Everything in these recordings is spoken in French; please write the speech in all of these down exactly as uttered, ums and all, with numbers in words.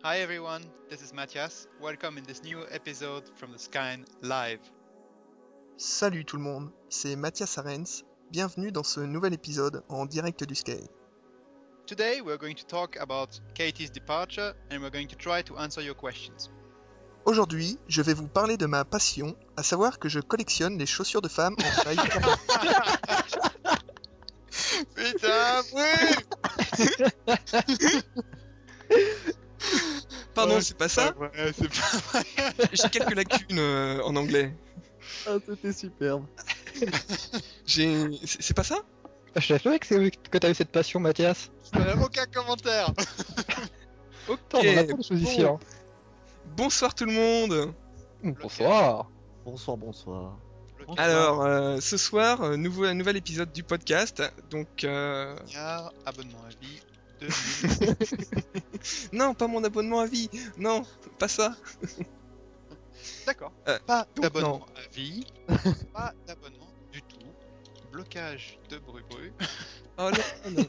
Hi everyone, this is Matthias. Welcome in this new episode from the Skyne Live. Salut tout le monde, c'est Mathias Arens. Bienvenue dans ce nouvel épisode en direct du Skyne. Today we're going to talk about Katie's departure and we're going to try to answer your questions. Aujourd'hui, je vais vous parler de ma passion, à savoir que je collectionne les chaussures de femmes en taille quarante. Putain, oui. Pardon, Ouais, c'est pas ça Ouais, c'est pas vrai. J'ai quelques lacunes euh, en anglais. Ah, c'était superbe. J'ai... C'est, c'est pas ça Je savais que, c'est... que t'avais cette passion, Mathias. Euh, aucun commentaire. Ok. Putain, on en a pas de choses ici, hein. Bonsoir tout le monde. Bonsoir. Bonsoir, bonsoir. Alors, euh, ce soir, euh, nouveau, nouvel épisode du podcast. Donc, euh... Milliard, abonnement à vie, deux mille. non, pas mon abonnement à vie. Non, pas ça. D'accord. Euh, Pas donc, d'abonnement non. à vie, pas d'abonnement du tout. Blocage de Bru-Bru. Oh là, non.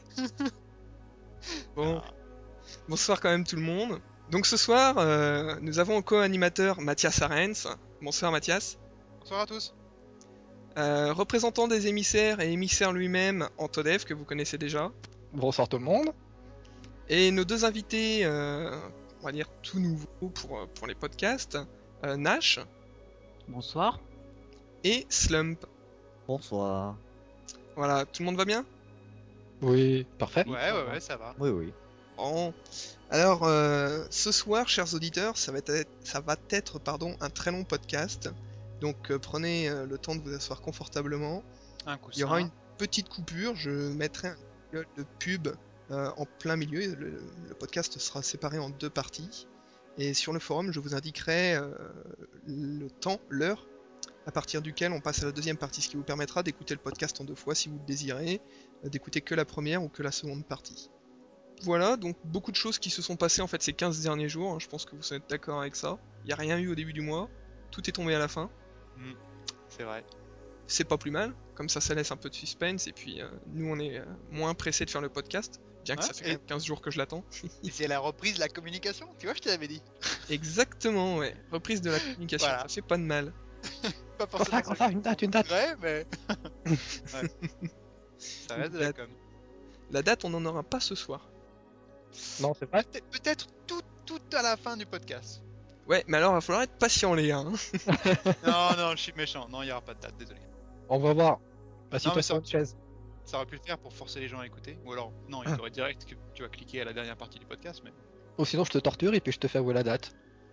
Bon, bonsoir quand même tout le monde. Donc ce soir, euh, nous avons en co-animateur Mathias Arens. Bonsoir Mathias. Bonsoir à tous. Euh, représentant des émissaires et émissaire lui-même, Antodev, que vous connaissez déjà. Bonsoir tout le monde. Et nos deux invités, euh, on va dire tout nouveaux pour, pour les podcasts, euh, Nash Bonsoir. et Slump. Bonsoir. Voilà, tout le monde va bien ? Oui, parfait. Ouais, ouais, ouais, ça va. Oui, oui. Bon. Alors, euh, ce soir, chers auditeurs, ça va être, ça va être pardon, un très long podcast. Donc, euh, prenez euh, le temps de vous asseoir confortablement. Un coup Il y aura une petite coupure, je mettrai un jingle de pub euh, en plein milieu. Le, le podcast sera séparé en deux parties. Et sur le forum, je vous indiquerai euh, le temps, l'heure, à partir duquel on passe à la deuxième partie, ce qui vous permettra d'écouter le podcast en deux fois si vous le désirez, euh, d'écouter que la première ou que la seconde partie. Voilà, donc beaucoup de choses qui se sont passées en fait ces quinze derniers jours, hein, je pense que vous êtes d'accord avec ça. Il n'y a rien eu au début du mois, tout est tombé à la fin. Mm, c'est vrai. C'est pas plus mal, comme ça ça laisse un peu de suspense et puis euh, nous on est euh, moins pressés de faire le podcast, bien que Ouais, ça fait et- quand même quinze jours que je l'attends. Et c'est la reprise de la communication, tu vois, je te l'avais dit. Exactement, ouais, reprise de la communication, Voilà. ça fait pas de mal. Pas Comme ça, comme ça, une date, une date. vrai, mais. Ouais. Ça reste de la com. La date on en aura pas ce soir. Non, c'est vrai. Peut- Peut-être tout, tout à la fin du podcast. Ouais, mais alors il va falloir être patient les gars. Hein. Non, non, je suis méchant. Non, il n'y aura pas de date, désolé. On va voir. Non, mais Assieds-toi ça- sur une chaise. Ça aurait pu le faire pour forcer les gens à écouter. Ou alors, non, il Ah. faudrait direct que tu vas cliquer à la dernière partie du podcast, mais. Ou sinon, je te torture et puis je te fais avouer la date.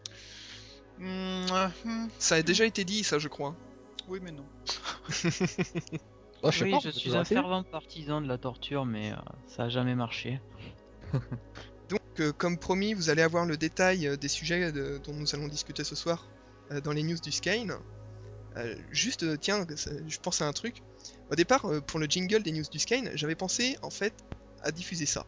Hmm, euh, hmm, Ça a déjà été dit ça je crois. oui, mais non. Oh, je sais Oui, pas, on je peut suis toujours un essayer. fervent partisan de la torture, mais euh, ça a jamais marché. Donc, euh, comme promis, vous allez avoir le détail euh, des sujets de- dont nous allons discuter ce soir euh, dans les news du Skyne. Euh, juste, euh, tiens, ça- je pense à un truc. Au départ, euh, pour le jingle des news du Skyne, j'avais pensé en fait à diffuser ça.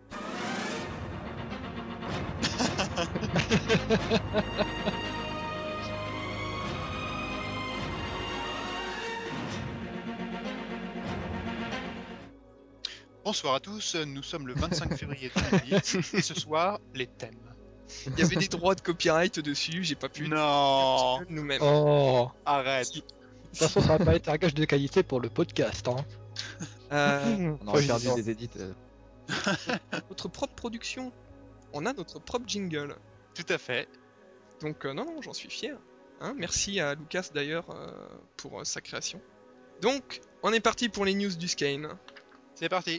Bonsoir à tous, nous sommes le vingt-cinq février deux mille dix et ce soir, les thèmes. Il y avait des droits de copyright dessus, j'ai pas pu Non, le nous-mêmes. Oh. arrête. Si. De toute façon, ça va pas être un gage de qualité pour le podcast, hein. Euh, On Faut aurait le perdu dire. des édits. euh. notre propre production. On a notre propre jingle. Tout à fait. Donc euh, non, non, j'en suis fier. Hein, merci à Lucas d'ailleurs euh, pour euh, sa création. Donc, on est parti pour les news du Skyne. C'est parti.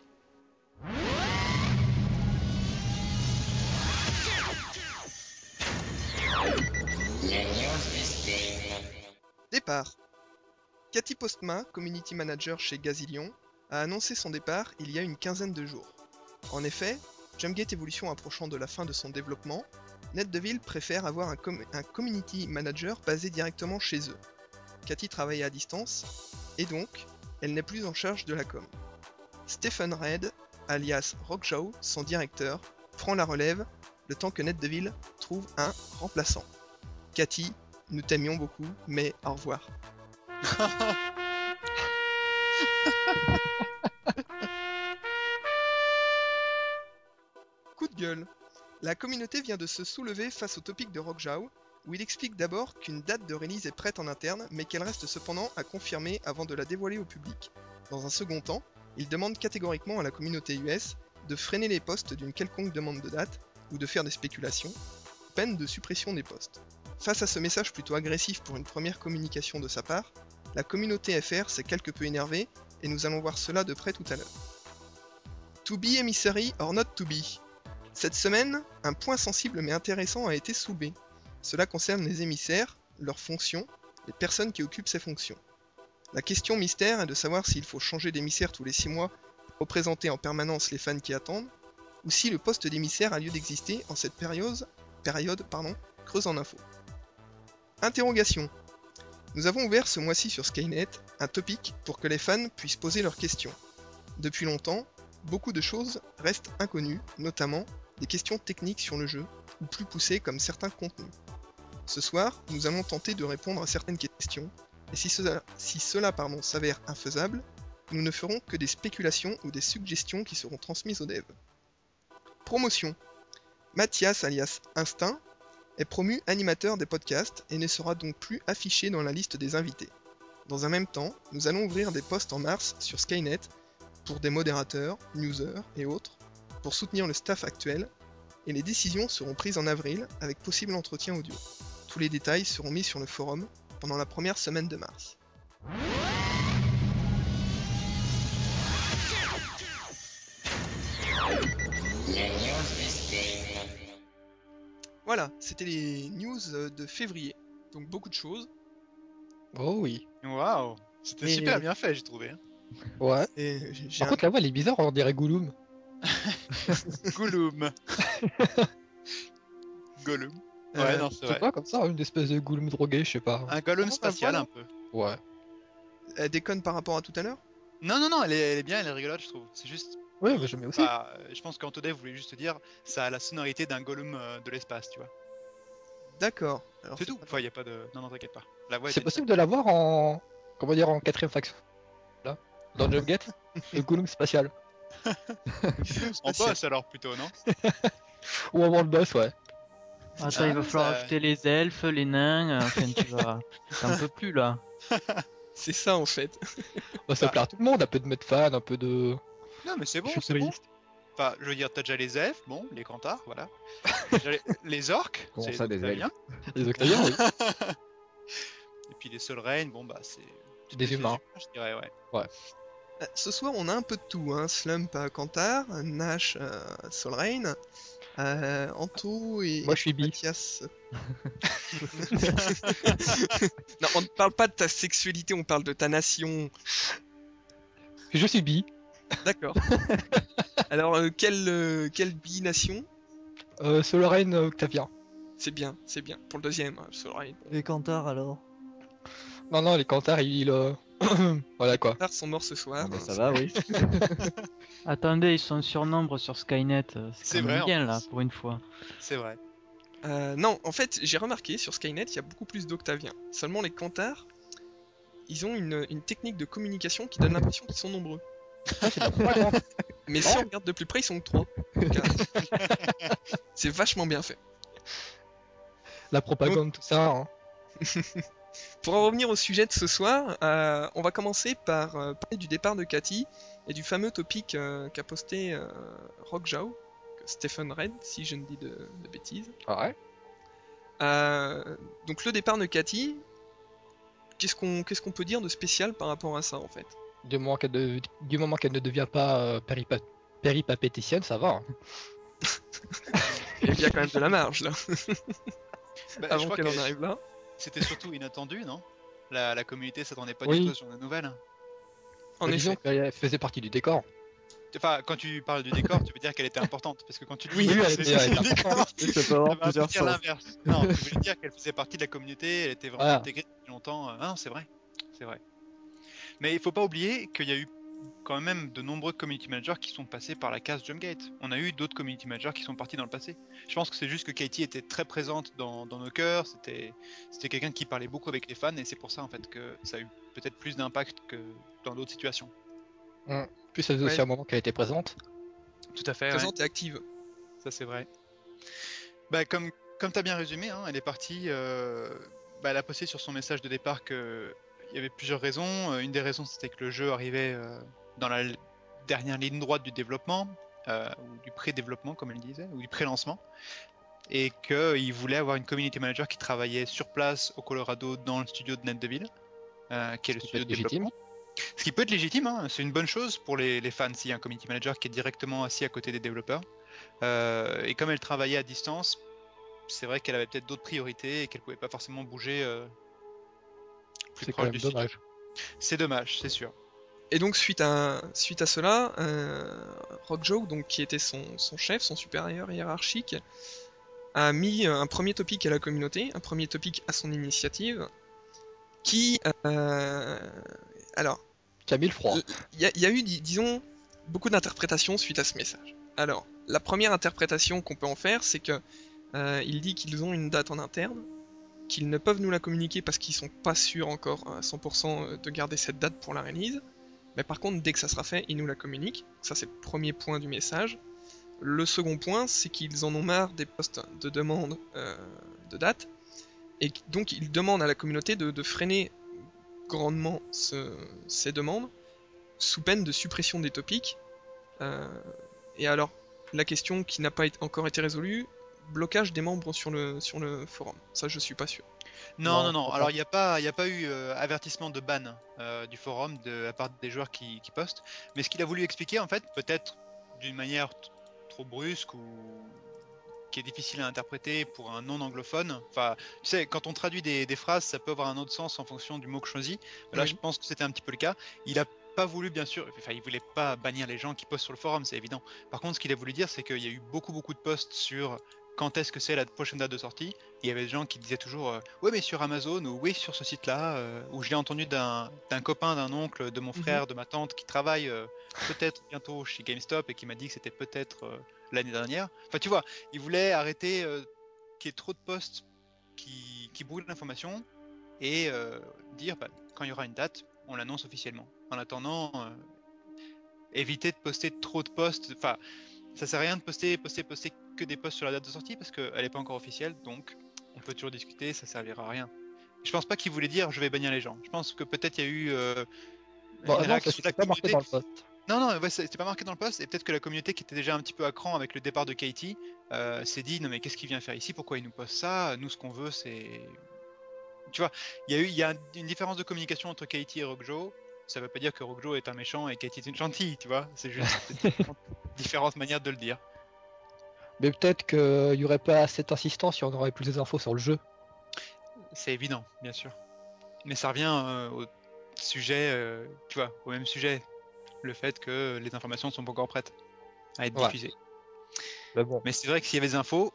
Départ. Cathy Postma, community manager chez Gazillion, a annoncé son départ il y a une quinzaine de jours. En effet, Jumpgate Evolution approchant de la fin de son développement, NetDevil préfère avoir un, com- un community manager basé directement chez eux. Cathy travaille à distance, et donc, elle n'est plus en charge de la com. Stephen Red, alias Rockjaw, son directeur, prend la relève le temps que NetDevil trouve un remplaçant. Cathy, nous t'aimions beaucoup, mais au revoir. Coup de gueule. La communauté vient de se soulever face au topic de Rockjao, où il explique d'abord qu'une date de release est prête en interne, mais qu'elle reste cependant à confirmer avant de la dévoiler au public. Dans un second temps, il demande catégoriquement à la communauté U S de freiner les posts d'une quelconque demande de date, ou de faire des spéculations, peine de suppression des posts. Face à ce message plutôt agressif pour une première communication de sa part, la communauté F R s'est quelque peu énervée, et nous allons voir cela de près tout à l'heure. To be emissary or not to be. Cette semaine, un point sensible mais intéressant a été soulevé. Cela concerne les émissaires, leurs fonctions, les personnes qui occupent ces fonctions. La question mystère est de savoir s'il faut changer d'émissaire tous les six mois pour représenter en permanence les fans qui attendent, ou si le poste d'émissaire a lieu d'exister en cette période, période pardon, creuse en info. Interrogation. Nous avons ouvert ce mois-ci sur Skynet un topic pour que les fans puissent poser leurs questions. Depuis longtemps, beaucoup de choses restent inconnues, notamment des questions techniques sur le jeu, ou plus poussées comme certains contenus. Ce soir, nous allons tenter de répondre à certaines questions, et si cela, si cela pardon, s'avère infaisable, nous ne ferons que des spéculations ou des suggestions qui seront transmises aux devs. Promotion. Mathias alias Instinct est promu animateur des podcasts et ne sera donc plus affiché dans la liste des invités. Dans un même temps, nous allons ouvrir des postes en mars sur Skynet pour des modérateurs, newsers et autres, pour soutenir le staff actuel, et les décisions seront prises en avril avec possible entretien audio. Tous les détails seront mis sur le forum pendant la première semaine de mars. Voilà, c'était les news de février, donc beaucoup de choses. Oh oui. Waouh, c'était Et- super bien fait, j'ai trouvé. hein. Ouais. Et j'ai j'ai Par un- contre, la voix, elle est bizarre, on dirait Gollum. Gollum. Gollum. Ouais, euh, non, c'est C'est vrai. pas comme ça, une espèce de Gollum drogué, je sais pas. Un Gollum Comment spatial ta un voix, peu. Ouais. elle déconne par rapport à tout à l'heure. Non, non, non, elle est, elle est bien, elle est rigolote, je trouve. C'est juste. Ouais, mais j'aimais aussi. Bah, euh, je pense qu'Antodev voulait juste te dire, ça a la sonorité d'un Gollum euh, de l'espace, tu vois. D'accord. Alors, C'est tout. Enfin, y a pas de. Non, non, t'inquiète pas. La voix C'est était- possible de l'avoir en. Comment dire, en quatrième faction. Là. Dans Jumpgate. Le Gollum spatial. En boss alors plutôt, non? Ou en world boss, ouais. Attends, Ah, il va falloir ça- ajouter les elfes, les nains, euh, enfin tu vas... T'en peux plus là. C'est ça en fait. Bah, ça Bah. plaît à tout le monde, un peu de mode fan, un peu de. Non, mais c'est bon, c'est bon. futuriste. Enfin, je veux dire, t'as déjà les elfes, bon, les cantards, voilà. Déjà les... les orques, Comment c'est ça, des très bien. Les Octaviens, oui. Et puis les Soul Reign, bon bah c'est. Des humains. Je dirais, ouais. Euh, Ce soir, on a un peu de tout. Hein. Slump à Kantar, Nash à Solreign, euh, Anto et Moi, je suis bi. Mathias. Non, on ne parle pas de ta sexualité, on parle de ta nation. Je suis bi. D'accord. Alors, euh, quelle, euh, quelle bi-nation? Euh, Solaren Octavien. C'est bien, c'est bien. Pour le deuxième, hein, Solreign. Et Kantar alors? Non, non, les Cantars, ils. euh, voilà quoi. Kantar sont morts ce soir. Ah bah ça va, oui. Attendez, ils sont surnombre sur Skynet. euh, C'est C'est quand vrai, même en bien là, plus. pour une fois. C'est vrai. Euh, non, en fait, j'ai remarqué sur Skynet, il y a beaucoup plus d'Octaviens. Seulement les Cantars, ils ont une, une technique de communication qui donne l'impression qu'ils sont nombreux. Mais si on regarde de plus près, ils sont que trois. Donc, euh, c'est vachement bien fait. La propagande, tout ça. Hein. Pour en revenir au sujet de ce soir, euh, on va commencer par euh, parler du départ de Cathy et du fameux topic euh, qu'a posté euh, Rockjao, que Stephen Red, si je ne dis de, de bêtises. Ah ouais. Euh, donc le départ de Cathy, qu'est-ce qu'on qu'est-ce qu'on peut dire de spécial par rapport à ça en fait? Du moment qu'elle de- du moment qu'elle ne devient pas euh, péripa- péripapéticienne, ça va. hein. Il y a quand même de la marge là, Bah, je avant crois qu'elle en que arrive là. c'était surtout inattendu, non? la, la communauté s'attendait pas Oui. du tout sur la nouvelle. En Mais disons effet. qu'elle faisait partie du décor. Enfin, quand tu parles du décor, tu veux dire qu'elle était importante. Parce que quand tu dis Oui, oui, elle c'est était- elle du était décor, importante. Ça peut ça avoir veut un peu plusieurs dire sens. l'inverse. Non, tu voulais dire qu'elle faisait partie de la communauté, elle était vraiment Voilà. intégrée depuis longtemps. Ah non, c'est vrai. C'est vrai. Mais il faut pas oublier qu'il y a eu quand même de nombreux community managers qui sont passés par la case Jumpgate. On a eu d'autres community managers qui sont partis dans le passé. Je pense que c'est juste que Katie était très présente dans, dans nos cœurs, c'était c'était quelqu'un qui parlait beaucoup avec les fans et c'est pour ça en fait que ça a eu peut-être plus d'impact que dans d'autres situations. Puis ça faisait aussi Ouais. un moment qu'elle était présente. Tout à fait, Présente et active. ça c'est vrai. Bah, comme, comme tu as bien résumé, hein, elle est partie. euh, bah, elle a posté sur son message de départ qu'il y avait plusieurs raisons. Euh, Une des raisons, c'était que le jeu arrivait euh, dans la l- dernière ligne droite du développement, euh, ou du pré-développement, comme elle disait, ou du pré-lancement. Et qu'il voulait avoir une community manager qui travaillait sur place au Colorado dans le studio de NetDevil, euh, qui est le Ce qui peut studio être de développement. légitime. Ce qui peut être légitime, hein, c'est une bonne chose pour les, les fans s'il y a un community manager qui est directement assis à côté des développeurs. Euh, et comme elle travaillait à distance, c'est vrai qu'elle avait peut-être d'autres priorités et qu'elle pouvait pas forcément bouger euh, plus C'est quand proche même du studio. dommage. C'est dommage, c'est sûr. Et donc suite à, suite à cela, euh, Rockjoke, donc qui était son, son chef, son supérieur hiérarchique, a mis un premier topic à la communauté, un premier topic à son initiative, qui, euh, alors, Qui a mis le froid. il y, a- il y a eu, dis- disons, beaucoup d'interprétations suite à ce message. Alors, la première interprétation qu'on peut en faire, c'est que euh, il dit qu'ils ont une date en interne, qu'ils ne peuvent nous la communiquer parce qu'ils sont pas sûrs encore à cent pour cent de garder cette date pour la release. Mais par contre, dès que ça sera fait, ils nous la communiquent. Ça, c'est le premier point du message. Le second point, c'est qu'ils en ont marre des postes de demande euh, de date. Et donc, ils demandent à la communauté de, de freiner grandement ce- ces demandes, sous peine de suppression des topics. Euh, et alors, la question qui n'a pas été- encore été résolue, blocage des membres sur le, sur le forum. Ça, je suis pas sûr. Non, Non, non, je non. crois Alors, pas. il n'y a pas, il a pas eu euh, avertissement de ban euh, du forum de, à part des joueurs qui, qui postent. Mais ce qu'il a voulu expliquer, en fait, peut-être d'une manière t- trop brusque ou qui est difficile à interpréter pour un non-anglophone. Enfin, tu sais, quand on traduit des, des phrases, ça peut avoir un autre sens en fonction du mot que choisi. Là, Oui. je pense que c'était un petit peu le cas. Il a pas voulu, bien sûr, enfin, il voulait pas bannir les gens qui postent sur le forum, c'est évident. Par contre, ce qu'il a voulu dire, c'est qu'il y a eu beaucoup, beaucoup de posts sur quand est-ce que c'est la prochaine date de sortie. Il y avait des gens qui disaient toujours euh, ouais, mais sur Amazon ou oui, sur ce site-là. Euh, ou je l'ai entendu d'un d'un copain, d'un oncle, de mon Mhm. frère, de ma tante qui travaille euh, peut-être bientôt chez GameStop et qui m'a dit que c'était peut-être euh, l'année dernière. Enfin, tu vois, il voulait arrêter euh, qu'il y ait trop de posts qui, qui brûlent l'information et euh, dire bah, quand il y aura une date, on l'annonce officiellement. En attendant, euh, éviter de poster trop de posts. Enfin, ça sert à rien de poster, poster, poster que des posts sur la date de sortie parce qu'elle n'est pas encore officielle, donc on peut toujours discuter, ça servira à rien. Je pense pas qu'il voulait dire je vais bannir les gens. Je pense que peut-être il y a eu euh, Bon, une non, ça réaction de la c'était pas marqué communauté. dans le post. Non, non, ouais, c'était pas marqué dans le post, et peut-être que la communauté qui était déjà un petit peu à cran avec le départ de Katie euh, s'est dit non mais qu'est-ce qu'il vient faire ici, pourquoi il nous poste ça, nous ce qu'on veut c'est... Tu vois, il y a eu il y a une différence de communication entre Katie et Rockjo, ça veut pas dire que Rockjo est un méchant et Katie est une gentille, tu vois, c'est juste différentes, différentes manières de le dire. Mais peut-être qu'il y aurait pas cette insistance si on aurait plus d'infos sur le jeu. C'est évident, bien sûr. Mais ça revient euh, au sujet, euh, tu vois, au même sujet, le fait que les informations sont pas encore prêtes à être Ouais. diffusées. Mais bon, Mais c'est vrai que s'il y avait des infos,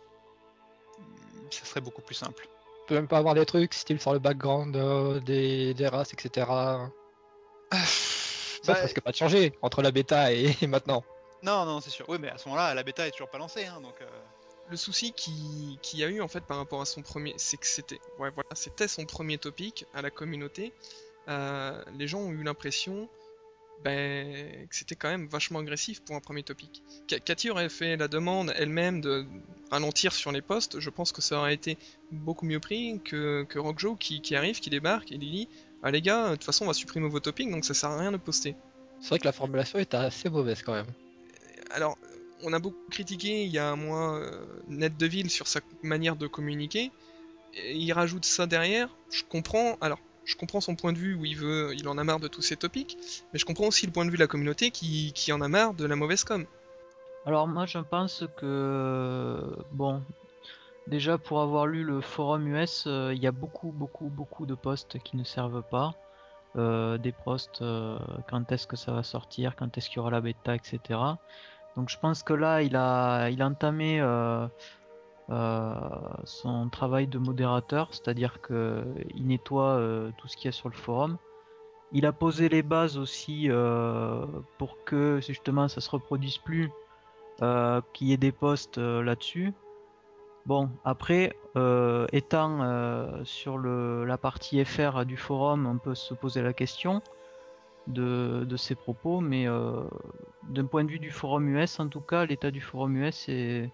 ça serait beaucoup plus simple. on peut même pas avoir des trucs style sur le background euh, des, des races, et cetera. Ça, Bah, ça risque pas de changer entre la bêta et, et maintenant. non, non, c'est sûr. Oui, mais à ce moment-là, la bêta est toujours pas lancée, hein, donc. euh, Le souci qui- qu'il y a eu en fait par rapport à son premier, c'est que c'était, ouais, voilà, c'était son premier topic à la communauté. Euh, les gens ont eu l'impression ben, que c'était quand même vachement agressif pour un premier topic. Ka- Cathy aurait fait la demande elle-même de ralentir sur les posts, je pense que ça aurait été beaucoup mieux pris que, que Rockjo qui, qui arrive, qui débarque et lui dit ah les gars, de toute façon on va supprimer vos topics donc ça sert à rien de poster. C'est vrai que la formulation était assez mauvaise quand même. Alors, on a beaucoup critiqué il y a un mois euh, NetDevil sur sa manière de communiquer. Et il rajoute ça derrière. Je comprends. Alors, je comprends son point de vue où il veut, il en a marre de tous ces topics, mais je comprends aussi le point de vue de la communauté qui, qui en a marre de la mauvaise com. Alors moi je pense que bon, déjà pour avoir lu le forum U S, euh, il y a beaucoup beaucoup beaucoup de posts qui ne servent pas. Euh, des posts, euh, quand est-ce que ça va sortir, quand est-ce qu'il y aura la bêta, et cetera. Donc je pense que là il a il a entamé euh, euh, son travail de modérateur, c'est-à-dire que il nettoie euh, tout ce qu'il y a sur le forum. Il a posé les bases aussi euh, pour que justement ça se reproduise plus, euh, qu'il y ait des posts euh, là-dessus. Bon, après, euh, étant euh, sur le, la partie F R du forum, on peut se poser la question de, de ses propos, mais euh, d'un point de vue du forum U S, en tout cas, l'état du forum U S est,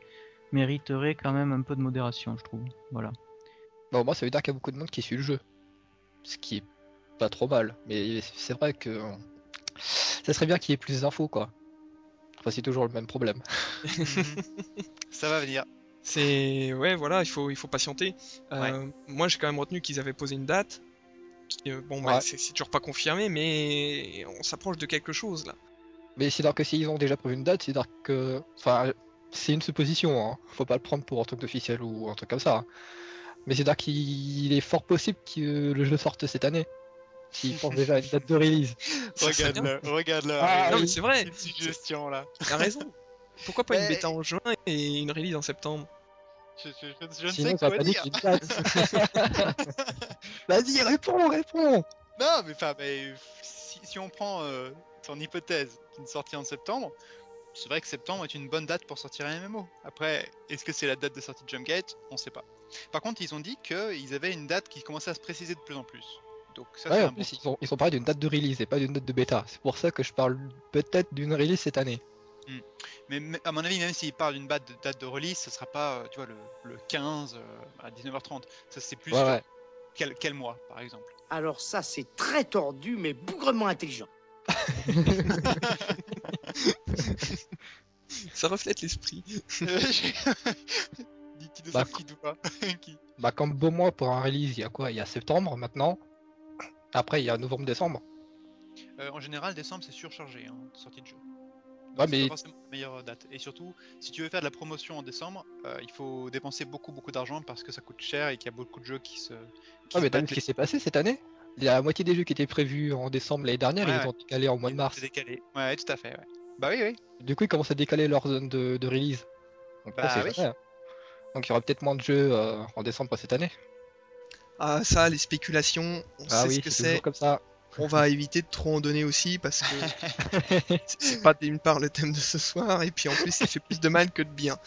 mériterait quand même un peu de modération, je trouve. Voilà. Bon, moi, ça veut dire qu'il y a beaucoup de monde qui suit le jeu. Ce qui est pas trop mal. Mais c'est vrai que ça serait bien qu'il y ait plus d'infos, quoi. Enfin, c'est toujours le même problème. Ça va venir. C'est ouais, voilà, il faut il faut patienter. Euh, Moi, j'ai quand même retenu qu'ils avaient posé une date. Qui, euh, bon, bah, Ouais. c'est c'est toujours pas confirmé, mais on s'approche de quelque chose là. Mais c'est-à-dire que s'ils ont déjà prévu une date, c'est-à-dire que... Enfin, c'est une supposition, hein. Faut pas le prendre pour un truc officiel ou un truc comme ça, hein. Mais c'est-à-dire qu'il est fort possible que le jeu sorte cette année. S'ils pensent déjà à une date de release. Ça serait bien. Regarde-le, regarde-le. Ah, Non, oui. mais c'est vrai. Une suggestion là. T'as raison. Pourquoi pas une Mais- bêta en juin et une release en septembre? Je, je- je- je ne Sinon, sais ça quoi panique dire. une date. Vas-y, réponds, réponds. Non, mais enfin, mais, si, si on prend euh, ton hypothèse d'une sortie en septembre, c'est vrai que septembre est une bonne date pour sortir un M M O. Après, est-ce que c'est la date de sortie de Jumpgate? On sait pas. Par contre, ils ont dit qu'ils avaient une date qui commençait à se préciser de plus en plus. Donc ça, Ouais, c'est en un bon plus, signe. ils ont, ils ont parlé d'une date de release et pas d'une date de bêta. C'est pour ça que je parle peut-être d'une release cette année. Mais, mais à mon avis, même s'ils parlent d'une date de, date de release, ça sera pas, euh, tu vois, le, le quinze euh, à dix-neuf heures trente. Ça, c'est plus Ouais, genre ouais. Quel, quel mois, par exemple. Alors ça, c'est très tordu, mais bougrement intelligent. Ça reflète l'esprit. Dis qui de Bah, ça, qui ou pas Qui Bah, comme beau mois pour un release, il y a quoi? Il y a septembre maintenant. Après, il y a novembre-décembre. Euh, En général, décembre, c'est surchargé, hein, de sortie de jeu. Donc, Ouais, c'est mais- pas forcément la meilleure date. Et surtout, si tu veux faire de la promotion en décembre, euh, il faut dépenser beaucoup, beaucoup d'argent parce que ça coûte cher et qu'il y a beaucoup de jeux qui se. Qui Ouais, se mais t'as vu battent ce les- qui s'est passé cette année? La moitié des jeux qui étaient prévus en décembre l'année dernière, Ouais, ils ouais. ont décalé en mois de ils ont mars. été décalés. Ouais, tout à fait, ouais. Bah oui, oui. Du coup, ils commencent à décaler leur zone de, de release. Donc, on Bah sait oui. jamais, hein. Donc, il y aura peut-être moins de jeux euh, en décembre cette année. Ah, ça, les spéculations, on Ah sait oui, ce que c'est c'est. toujours comme ça. On va éviter de trop en donner aussi parce que c'est- c'est pas d'une part le thème de ce soir et puis en plus, ça fait plus de mal que de bien.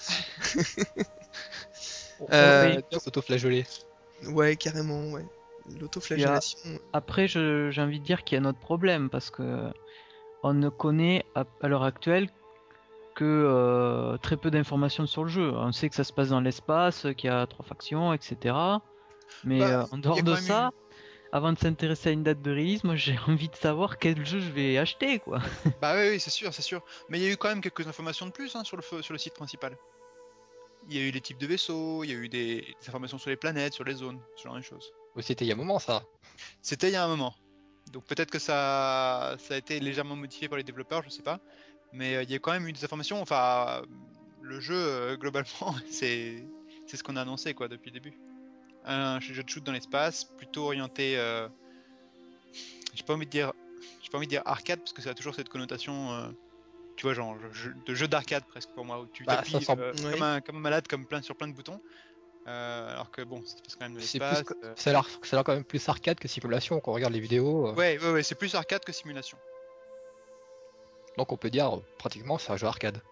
On Euh, va bien s'auto-flageller. Ouais, carrément, ouais. L'autoflagellation. Après, je- j'ai envie de dire qu'il y a un autre problème parce que on ne connaît à, à l'heure actuelle que euh, très peu d'informations sur le jeu. On sait que ça se passe dans l'espace, qu'il y a trois factions, et cetera. Mais Bah, euh, en il y a dehors quand de même ça, avant de s'intéresser à une date de release, moi j'ai envie de savoir quel jeu je vais acheter, quoi. Bah oui, oui, c'est sûr, c'est sûr. Mais il y a eu quand même quelques informations de plus, hein, sur le, feu- sur le site principal. Il y a eu les types de vaisseaux, il y a eu des, des informations sur les planètes, sur les zones, ce genre de choses. Oui, c'était il y a un moment, ça. C'était il y a un moment. Donc peut-être que ça, ça a été légèrement modifié par les développeurs, je sais pas. Mais euh, il y a quand même eu des informations. Enfin, le jeu, euh, globalement, c'est c'est ce qu'on a annoncé quoi depuis le début. Un jeu de shoot dans l'espace, plutôt orienté. Euh... J'ai pas envie de dire, j'ai pas envie de dire arcade parce que ça a toujours cette connotation. Euh... Tu vois, genre jeu- de jeu d'arcade presque pour moi où tu Bah, t'appuies ça semble- euh, Ouais. comme, un, comme un malade, comme plein sur plein de boutons. Euh, alors que bon, ça se passe quand même dans C'est l'espace. plus, que- euh. ça a l'air ça a l'air quand même plus arcade que simulation quand on regarde les vidéos. euh. Ouais, ouais, ouais, c'est plus arcade que simulation. Donc on peut dire euh, pratiquement c'est un jeu arcade.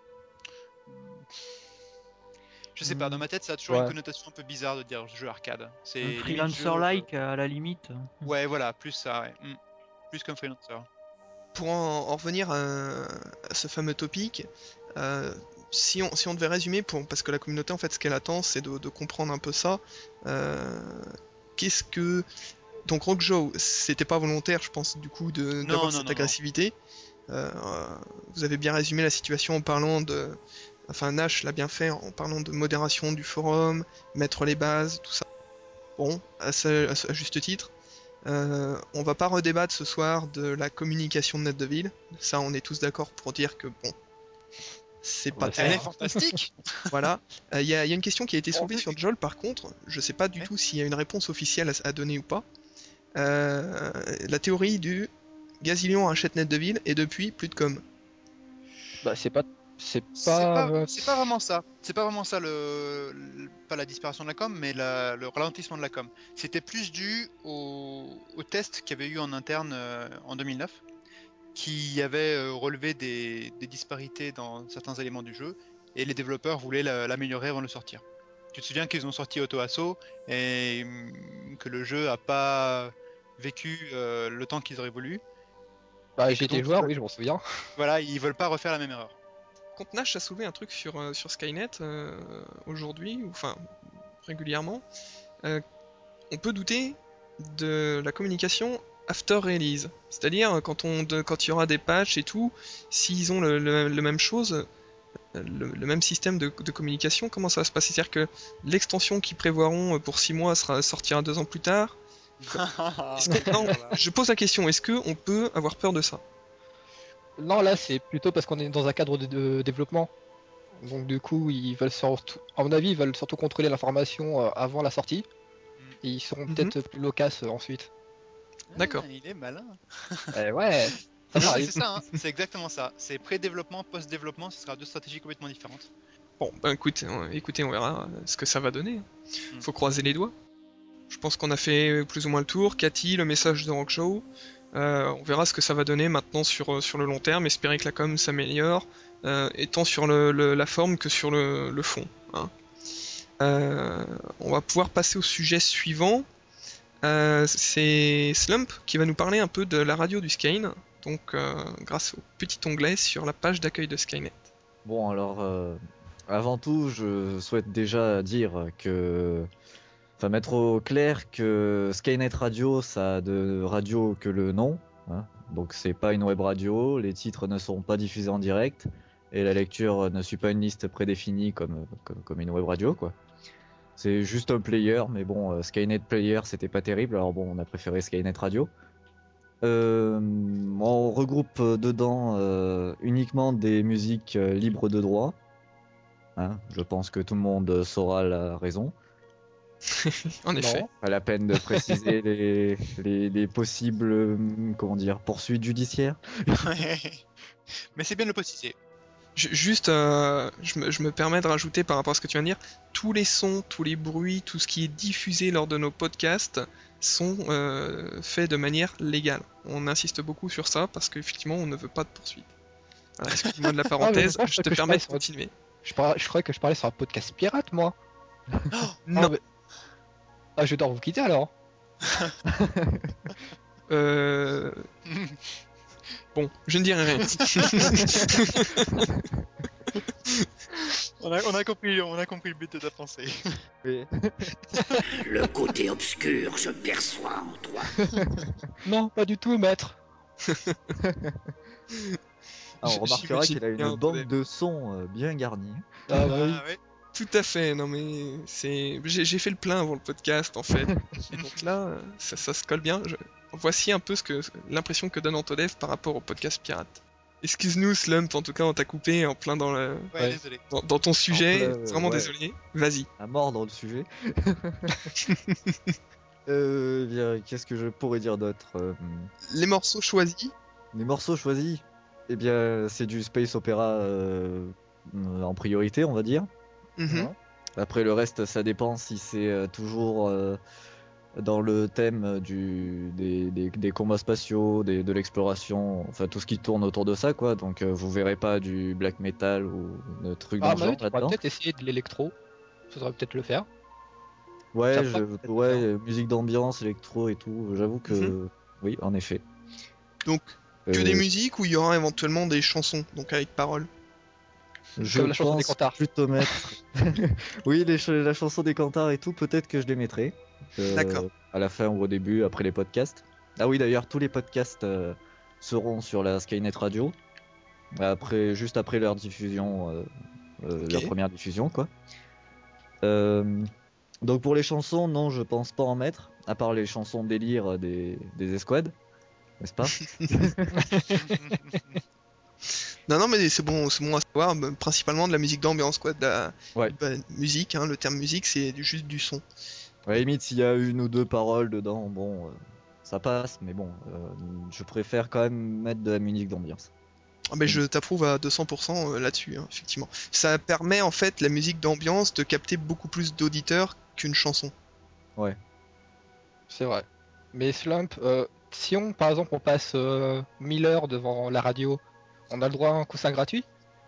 Je sais pas, Hmm. dans ma tête, ça a toujours Ouais. une connotation un peu bizarre de dire jeu arcade. C'est Un limite freelancer-like jeu- à la limite. Ouais, voilà, plus ça, ouais. Hmm. Plus comme freelancer. Pour en, en revenir à, à ce fameux topic, euh, si, on, si on devait résumer, pour, parce que la communauté, en fait, ce qu'elle attend, c'est de, de comprendre un peu ça. euh, Qu'est-ce que. Donc, Rock Joe, c'était pas volontaire, je pense, du coup, de- Non, d'avoir non, cette non, non. agressivité. Euh, vous avez bien résumé la situation en parlant de. Enfin, Nash l'a bien fait en parlant de modération du forum, mettre les bases, tout ça. Bon, à, sa- à sa- à juste titre. Euh, on va pas redébattre ce soir de la communication de NetDevil. Ça, on est tous d'accord pour dire que bon, c'est pas Ouais, très. Elle est fantastique. Voilà. Il y, a y a une question qui a été Bon, soulevée oui. sur Joel par contre. Je sais pas du Ouais. tout s'il y a une réponse officielle à, à donner ou pas. Euh, la théorie du Gazillion achète NetDevil et depuis plus de com. Bah c'est pas c'est C'est pas, pas, euh, c'est pas vraiment ça. C'est pas vraiment ça le, le- pas la disparition de la com, mais la- le ralentissement de la com. C'était plus dû au, au test qu'il y avait eu en interne euh, en deux mille neuf, qui avait euh, relevé des, des disparités dans certains éléments du jeu, et les développeurs voulaient la- l'améliorer avant de le sortir. Tu te souviens qu'ils ont sorti Auto Asso et hum, que le jeu a pas vécu euh, le temps qu'ils auraient voulu. bah et que j'ai été donc, joueur, ils oui je m'en souviens. Voilà, ils veulent pas refaire la même erreur. contre Nash a soulevé un truc sur, euh, sur Skynet euh, aujourd'hui, ou enfin régulièrement. Euh, on peut douter de la communication after release, c'est-à-dire quand on de, quand il y aura des patchs et tout, s'ils ont le, le, le même chose, le, le même système de, de communication, comment ça va se passer? C'est-à-dire que l'extension qu'ils prévoiront pour six mois sera sortira deux ans plus tard. Est-ce que, non, je pose la question, est-ce que on peut avoir peur de ça? Non, là, c'est plutôt parce qu'on est dans un cadre de, de développement. Donc, du coup, ils veulent surtout, à mon avis, ils veulent surtout contrôler l'information euh, avant la sortie. Et ils seront Mhm. peut-être plus loquaces euh, ensuite. D'accord. Ah, il est malin. Eh ouais, ça Non, mais m'arrive. c'est ça, hein. C'est exactement ça. C'est pré-développement, post-développement, ce sera deux stratégies complètement différentes. Bon, bah écoute, euh, écoutez, on verra euh, ce que ça va donner. Mm. Faut croiser les doigts. Je pense qu'on a fait plus ou moins le tour. Cathy, le message de Rock Show. Euh, on verra ce que ça va donner maintenant sur, euh, sur le long terme. Espérer que la com s'améliore, euh, tant sur le, le- la forme que sur le, le fond. Hein. Euh, on va pouvoir passer au sujet suivant. Euh, c'est Slump qui va nous parler un peu de la radio du Skyne. Donc, euh, grâce au petit onglet sur la page d'accueil de Skynet. Bon, alors, euh, avant tout, je souhaite déjà dire que. Enfin, mettre au clair que Skynet Radio, ça a de radio que le nom. Hein. Donc, c'est pas une web radio, les titres ne sont pas diffusés en direct, et la lecture ne suit pas une liste prédéfinie comme, comme, comme une web radio, quoi. C'est juste un player, mais bon, euh, Skynet Player, c'était pas terrible, alors bon, on a préféré Skynet Radio. Euh, on regroupe dedans euh, uniquement des musiques euh, libres de droit. Hein, je pense que tout le monde saura la raison. En effet. Non, pas la peine de préciser les, les, les possibles euh, comment dire, poursuites judiciaires. Mais c'est bien de le préciser. Ju- Juste, euh, je, me, je me permets de rajouter par rapport à ce que tu viens de dire, tous les sons, tous les bruits, tout ce qui est diffusé lors de nos podcasts sont euh, faits de manière légale. On insiste beaucoup sur ça parce qu'effectivement on ne veut pas de poursuite. Voilà, excuse-moi de la parenthèse, moi, je je crois te que je permets de passe sur- continuer. Je, par- je croyais que je parlais sur un podcast pirate, moi. Non, Ah, mais- ah, je dois vous quitter alors. euh... Bon, je ne dirai rien. On a, on a compris, on a compris le but de ta pensée. Le côté obscur, je perçois en toi. Non, pas du tout, maître. Ah, on remarquera J'imagine qu'il a bien, une banque ouais. de sons euh, bien garnie. Ah, bah oui. Ah, ouais. Tout à fait, non mais c'est, j'ai j'ai fait le plein avant le podcast en fait. Et donc là, euh, ça, ça se colle bien. Je- Voici un peu ce que l'impression que donne Antodev par rapport au podcast pirate. Excuse-nous Slump, en tout cas on t'a coupé en plein dans le, Ouais, Ouais. désolé. dans, dans ton sujet. plein, euh, Vraiment ouais. désolé. Vas-y. À mort dans le sujet. euh, bien, qu'est-ce que je pourrais dire d'autre euh, Les morceaux choisis. Les morceaux choisis, eh bien, c'est du space opéra euh, euh, en priorité, on va dire. Mhm. Après, le reste, ça dépend si c'est euh, toujours euh, dans le thème du, des, des, des combats spatiaux, des, de l'exploration, enfin tout ce qui tourne autour de ça, quoi. Donc, euh, vous verrez pas du black metal ou de trucs dans Ah, le bah genre oui, tu pourrais là-dedans. peut-être essayer de l'électro. Faudrait peut-être le faire. Ouais, Ça je, pourrait peut-être ouais, le euh, musique d'ambiance, électro et tout. J'avoue que Mhm. oui, en effet. Donc que Euh, des musiques ou il y aura éventuellement des chansons, donc avec paroles. Je Comme la chanson des pense Cantards. plutôt mettre. Oui, les ch- la chanson des Cantards et tout, peut-être que je les mettrai. euh, D'accord. À la fin ou au début, après les podcasts. Ah oui, d'ailleurs, tous les podcasts euh, seront sur la Skynet Radio. Après, juste après leur diffusion, euh, euh, Ok. leur première diffusion, quoi. Euh, donc pour les chansons, non, je pense pas en mettre, à part les chansons délire des, des escouades, n'est-ce pas? Non, non, mais c'est bon, c'est bon à savoir. bah, Principalement de la musique d'ambiance, quoi. De la Ouais. bah, musique, hein, le terme musique, c'est du- juste du son. À la limite, s'il y a une ou deux paroles dedans, bon, euh, ça passe, mais bon, euh, je préfère quand même mettre de la musique d'ambiance. Ah, ben, je t'approuve à deux cents pour cent euh, là-dessus, hein, effectivement. Ça permet en fait la musique d'ambiance de capter beaucoup plus d'auditeurs qu'une chanson. C'est vrai. Mais Slump, euh, si on, par exemple, on passe euh, mille heures devant la radio, on a le droit à un coussin gratuit?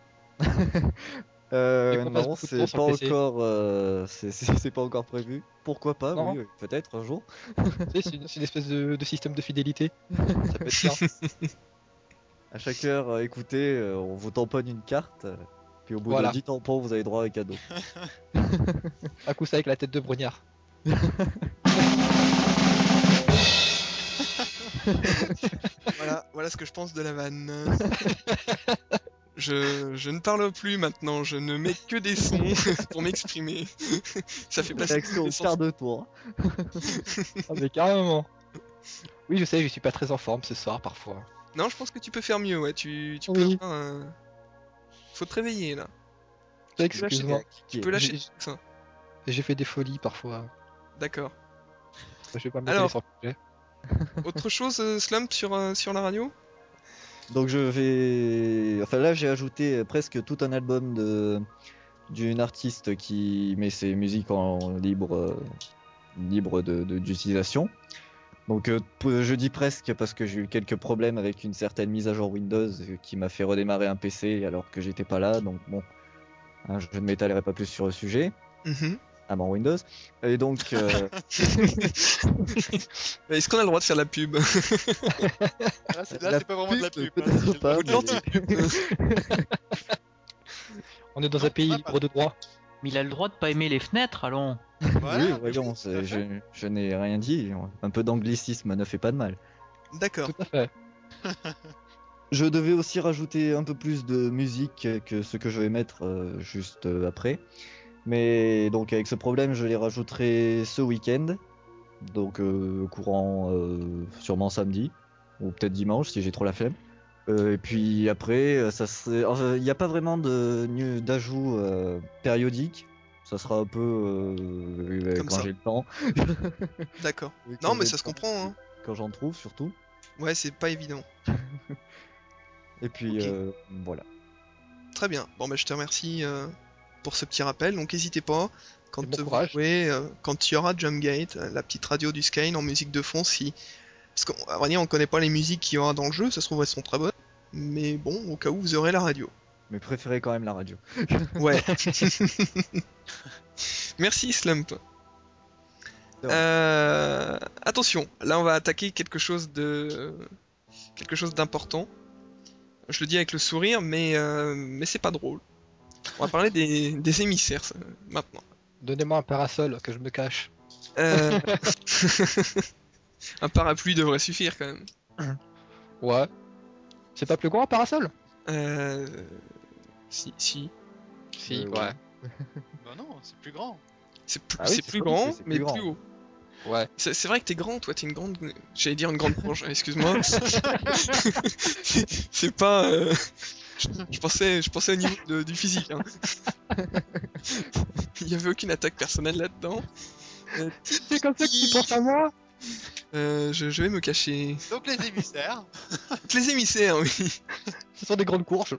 Euh, Et qu'on passe non, beaucoup de c'est temps sur pas le P C. encore, euh, c'est c'est- c'est pas encore prévu. Pourquoi pas, Non. oui, euh, peut-être un jour. Tu sais, c'est une, c'est une espèce de, de système de fidélité. Ça peut être bien. À chaque heure, euh, écoutez, euh, on vous tamponne une carte. euh, Puis au bout Voilà. de dix tampons, vous avez droit à un cadeau. Un coup ça avec la tête de Brognard. Voilà, voilà ce que je pense de la vanne. Je, je ne parle plus maintenant, je ne mets que des sons pour m'exprimer. Ça fait placer Réaction au les sens. quart de tour. Ah mais carrément. Oui je sais, je suis pas très en forme ce soir parfois. Non, je pense que tu peux faire mieux, ouais. Tu, tu Oui. peux. euh, Faut te réveiller là. Excuse-moi. Tu peux lâcher J'ai- ça. J'ai fait des folies parfois. D'accord. Je vais pas me Alors. sur le sujet. Autre chose, euh, Slump, sur, euh, sur la radio? Donc je vais... Enfin là j'ai ajouté presque tout un album de d'une artiste qui met ses musiques en libre, euh, libre de, de- d'utilisation. Donc euh, p- je dis presque parce que j'ai eu quelques problèmes avec une certaine mise à jour Windows euh, qui m'a fait redémarrer un P C alors que j'étais pas là. Donc bon, hein, je ne m'étalerai pas plus sur le sujet. Mhm. À mon Windows. Et donc... euh, Est-ce qu'on a le droit de faire de la pub? Là, c'est, là, La c'est pas vraiment de la pub, pub. peut-être hein, c'est pas, le- mais- L'anti-pub. On est dans Non, un pays on a libre de droit. Mais il a le droit de pas aimer les fenêtres, allons. Voilà, oui, oui, voyons, tout c'est- à je, fait. je n'ai rien dit. Un peu d'anglicisme ne fait pas de mal. D'accord. Tout à fait. Je devais aussi rajouter un peu plus de musique que ce que je vais mettre euh, juste euh, après. Mais donc avec ce problème, je les rajouterai ce week-end. Donc euh, courant euh, sûrement samedi. Ou peut-être dimanche si j'ai trop la flemme. Euh, et puis après, euh, ça serait... enfin, il n'y a pas vraiment de nu- d'ajout euh, périodique. Ça sera un peu euh, Comme quand ça. j'ai le temps. D'accord. Quand Non, mais j'ai ça le se temps, comprend, hein. Quand j'en trouve surtout. Ouais, c'est pas évident. Et puis Ok. euh, voilà. Très bien. Bon, bah, je te remercie euh, pour ce petit rappel. Donc, n'hésitez pas, quand Et bon euh, vous courage. jouez, euh, quand il y aura Jumpgate, euh, la petite radio du Skyne en musique de fond, si. Parce qu'à vrai dire, on connaît pas les musiques qu'il y aura dans le jeu, ça se trouve, elles sont très bonnes. Mais bon, au cas où, vous aurez la radio. Mais préférez quand même la radio. Ouais. Merci, Slump. De rien. Euh, attention, là on va attaquer quelque chose de quelque chose d'important. Je le dis avec le sourire, mais euh, mais c'est pas drôle. On va parler des, des émissaires ça, maintenant. Donnez-moi un parasol que je me cache. Euh, Un parapluie devrait suffire quand même. Ouais. C'est pas plus grand un parasol? Euh... Si, si. Si, Euh, ouais. Bah non, c'est plus grand. C'est plus, Ah oui, c'est c'est plus pas- grand, c'est mais plus grand. plus haut. Ouais. C'est c'est vrai que t'es grand, toi, t'es une grande. J'allais dire une grande branche, excuse-moi. C'est- C'est pas. euh, Je, je pensais, je pensais au niveau de- du physique. Hein. Il y avait aucune attaque personnelle là-dedans. Euh, C'est comme ça que tu penses à moi? euh, je, je vais me cacher. Donc les émissaires. Les émissaires, oui. Ce sont des grandes courges.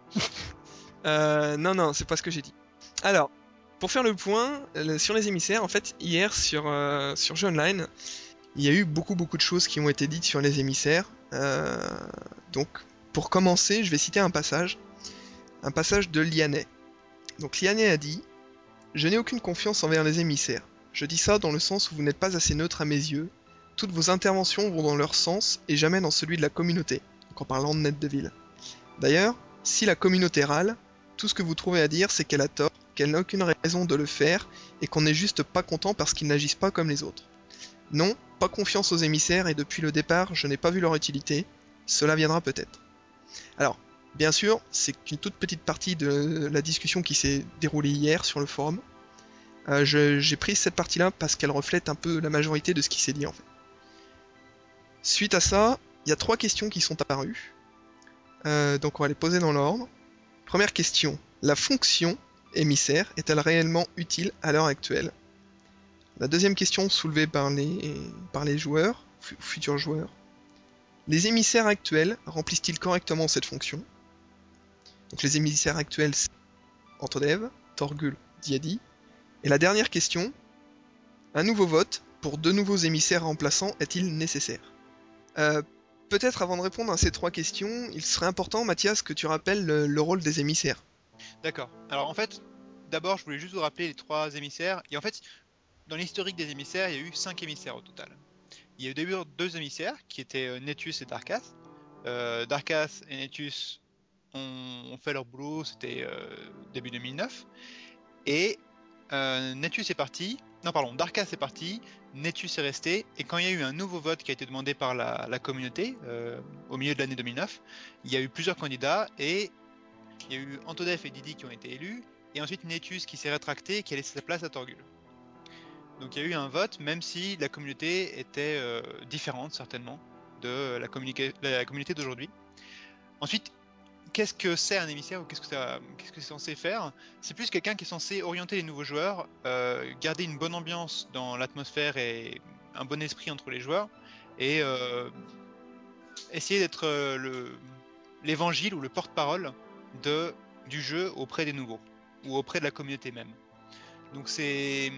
Euh, non, non, c'est pas ce que j'ai dit. Alors, pour faire le point euh, sur les émissaires, en fait, hier sur, euh, sur Jeux Online, il y a eu beaucoup beaucoup de choses qui ont été dites sur les émissaires. Euh, donc, pour commencer, je vais citer un passage. Un passage de Lianet. Donc, Lianet a dit « Je n'ai aucune confiance envers les émissaires. Je dis ça dans le sens où vous n'êtes pas assez neutre à mes yeux. Toutes vos interventions vont dans leur sens et jamais dans celui de la communauté. » Donc en parlant de Netdevil. D'ailleurs, si la communauté râle, tout ce que vous trouvez à dire, c'est qu'elle a tort, qu'elle n'a aucune raison de le faire, et qu'on n'est juste pas content parce qu'ils n'agissent pas comme les autres. Non, pas confiance aux émissaires, et depuis le départ, je n'ai pas vu leur utilité. Cela viendra peut-être. Alors, bien sûr, c'est qu'une toute petite partie de la discussion qui s'est déroulée hier sur le forum. Euh, je- j'ai pris cette partie-là parce qu'elle reflète un peu la majorité de ce qui s'est dit en fait. Suite à ça, il y a trois questions qui sont apparues. Euh, donc on va les poser dans l'ordre. Première question, la fonction émissaire est-elle réellement utile à l'heure actuelle? La deuxième question soulevée par les, par les joueurs, fu- futurs joueurs. Les émissaires actuels remplissent-ils correctement cette fonction? Donc les émissaires actuels, c'est Antodev, Torgul, Diadi. Et la dernière question, un nouveau vote pour deux nouveaux émissaires remplaçants est-il nécessaire? Euh, Peut-être avant de répondre à ces trois questions, il serait important, Mathias, que tu rappelles le, le rôle des émissaires. D'accord. Alors en fait, d'abord, je voulais juste vous rappeler les trois émissaires. Et en fait, dans l'historique des émissaires, il y a eu cinq émissaires au total. Il y a eu d'abord deux émissaires qui étaient euh, Netus et Darkas. Euh, Darkas et Netus ont, ont fait leur boulot, c'était euh, début deux mille neuf, et euh, Netus est parti, non pardon, Darkas est parti, Netus est resté, et quand il y a eu un nouveau vote qui a été demandé par la, la communauté, euh, au milieu de l'année deux mille neuf, il y a eu plusieurs candidats, et il y a eu Antodef et Didi qui ont été élus, et ensuite Netus qui s'est rétracté et qui a laissé sa place à Torgul. Donc il y a eu un vote, même si la communauté était euh, différente certainement de la, communica- la communauté d'aujourd'hui. Ensuite, qu'est-ce que c'est un émissaire ou qu'est-ce que, ça, qu'est-ce que c'est censé faire? C'est plus quelqu'un qui est censé orienter les nouveaux joueurs, euh, garder une bonne ambiance dans l'atmosphère et un bon esprit entre les joueurs, et euh, essayer d'être euh, le, l'évangile ou le porte-parole de, du jeu auprès des nouveaux, ou auprès de la communauté même. Donc c'est...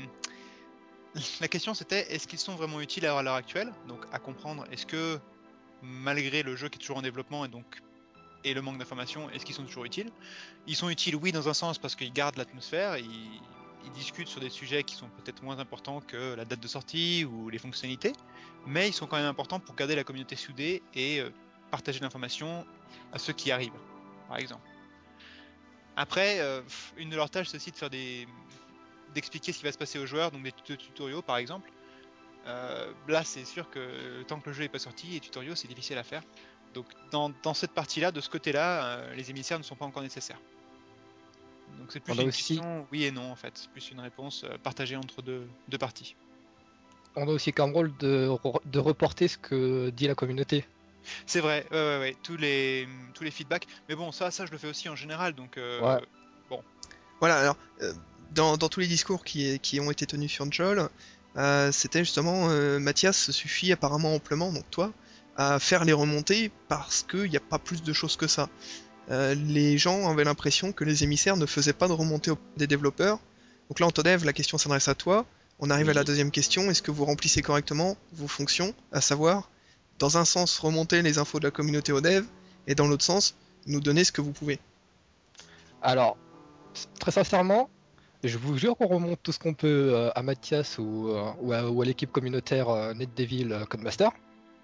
La question c'était, est-ce qu'ils sont vraiment utiles à l'heure actuelle? Donc à comprendre, est-ce que malgré le jeu qui est toujours en développement et donc et le manque d'informations, est-ce qu'ils sont toujours utiles? Ils sont utiles, oui, dans un sens parce qu'ils gardent l'atmosphère, ils, ils discutent sur des sujets qui sont peut-être moins importants que la date de sortie ou les fonctionnalités, mais ils sont quand même importants pour garder la communauté soudée et euh, partager l'information à ceux qui arrivent, par exemple. Après, euh, une de leurs tâches c'est aussi de faire des... d'expliquer ce qui va se passer aux joueurs, donc des tut- tutoriaux par exemple. Euh, là c'est sûr que tant que le jeu n'est pas sorti, les tutoriaux c'est difficile à faire. Donc dans, dans cette partie-là, de ce côté-là, euh, les émissaires ne sont pas encore nécessaires. Donc c'est plus On a une aussi- question oui et non en fait, c'est plus une réponse euh, partagée entre deux, deux parties. On a aussi comme rôle de, re- de reporter ce que dit la communauté. C'est vrai, ouais, ouais, ouais, tous les, tous les feedbacks. Mais bon, ça, ça je le fais aussi en général, donc euh, Ouais. Voilà, alors, euh, dans, dans tous les discours qui, qui ont été tenus sur Joel, euh, c'était justement, euh, Mathias se suffit apparemment amplement, donc toi, à faire les remontées parce qu'il n'y a pas plus de choses que ça. Euh, les gens avaient l'impression que les émissaires ne faisaient pas de remontées auprès des développeurs. Donc là, Antodev, la question s'adresse à toi. On arrive à la deuxième question, est-ce que vous remplissez correctement vos fonctions, à savoir, dans un sens, remonter les infos de la communauté au dev, et dans l'autre sens, nous donner ce que vous pouvez. Alors, s- très sincèrement, je vous jure qu'on remonte tout ce qu'on peut euh, à Mathias ou, euh, ou à, ou à l'équipe communautaire euh, NetDevil euh, Codemaster.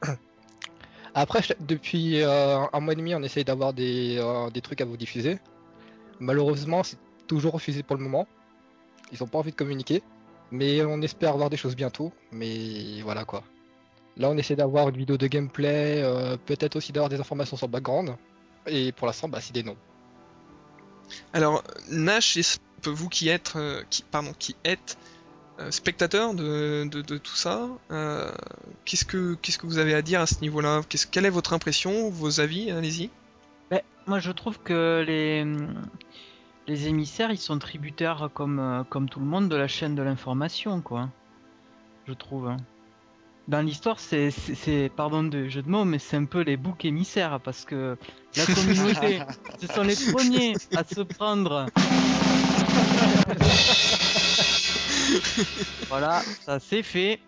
Après, je- depuis euh, un mois et demi, on essaye d'avoir des, euh, des trucs à vous diffuser. Malheureusement, c'est toujours refusé pour le moment. Ils ont pas envie de communiquer. Mais on espère avoir des choses bientôt. Mais voilà quoi. Là, on essaie d'avoir une vidéo de gameplay, euh, peut-être aussi d'avoir des informations sur le background. Et pour l'instant, bah, c'est des noms. Alors, Nash, est-ce que vous qui êtes, euh, qui, pardon, qui êtes euh, spectateur de, de, de tout ça, euh, qu'est-ce que qu'est-ce que vous avez à dire à ce niveau-là? Qu'est-ce, Quelle est votre impression, vos avis? Allez-y. Ben, moi je trouve que les, les émissaires ils sont tributaires comme, euh, comme tout le monde de la chaîne de l'information quoi. Je trouve. hein. Dans l'histoire c'est, c'est, c'est- pardon de jeu de mots mais c'est un peu les boucs émissaires parce que la communauté ce sont les premiers à se prendre. Voilà, ça c'est fait.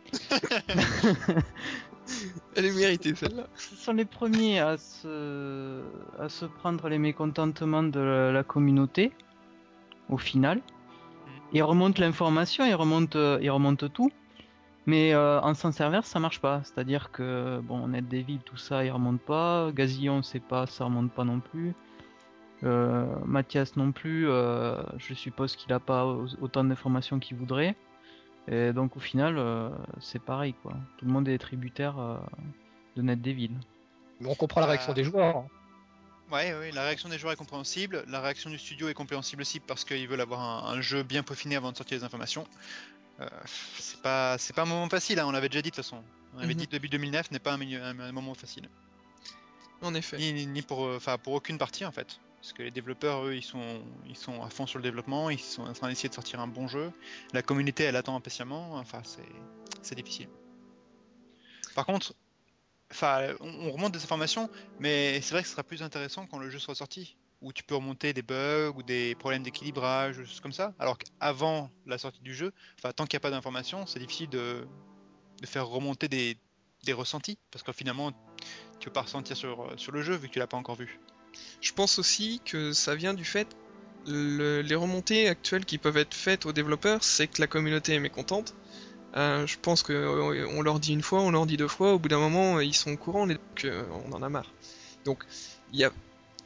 Elle est méritée celle-là. Ce sont les premiers à se, à se prendre les mécontentements de la, la communauté, au final. Ils remontent l'information, ils remontent, euh, ils remontent tout. Mais euh, en sens inverse, ça marche pas. C'est-à-dire que, bon, NetDevil, tout ça, ils remontent pas. Gazillon, c'est pas, ça remonte pas non plus. Euh, Mathias non plus, euh, je suppose qu'il a pas au- autant d'informations qu'il voudrait. Et donc au final, euh, c'est pareil, quoi. Tout le monde est tributaire euh, de NetDevil. Mais on comprend la Bah, réaction des joueurs. hein. Ouais, ouais, la réaction des joueurs est compréhensible, la réaction du studio est compréhensible aussi parce qu'ils veulent avoir un, un jeu bien peaufiné avant de sortir les informations. Euh, c'est pas, c'est pas un moment facile, hein, on l'avait déjà dit de toute façon. On avait Mhm. dit que début deux mille neuf n'est pas un, milieu- un- un moment facile. En effet. Ni, ni- ni pour, euh, enfin, pour aucune partie en fait. Parce que les développeurs, eux, ils sont, ils sont à fond sur le développement, ils sont en train d'essayer de sortir un bon jeu. La communauté, elle attend impatiemment, enfin, c'est, c'est difficile. Par contre, enfin, on, on remonte des informations, mais c'est vrai que ce sera plus intéressant quand le jeu sera sorti. Où tu peux remonter des bugs ou des problèmes d'équilibrage, des choses comme ça. Alors qu'avant la sortie du jeu, enfin, tant qu'il n'y a pas d'informations, c'est difficile de, de faire remonter des, des ressentis. Parce que finalement, tu peux pas ressentir sur, sur le jeu vu que tu l'as pas encore vu. Je pense aussi que ça vient du fait, le- les remontées actuelles qui peuvent être faites aux développeurs, c'est que la communauté est mécontente. Euh, je pense que euh, on leur dit une fois, on leur dit deux fois, au bout d'un moment, ils sont au courant, et donc euh, on en a marre. Donc, il y a...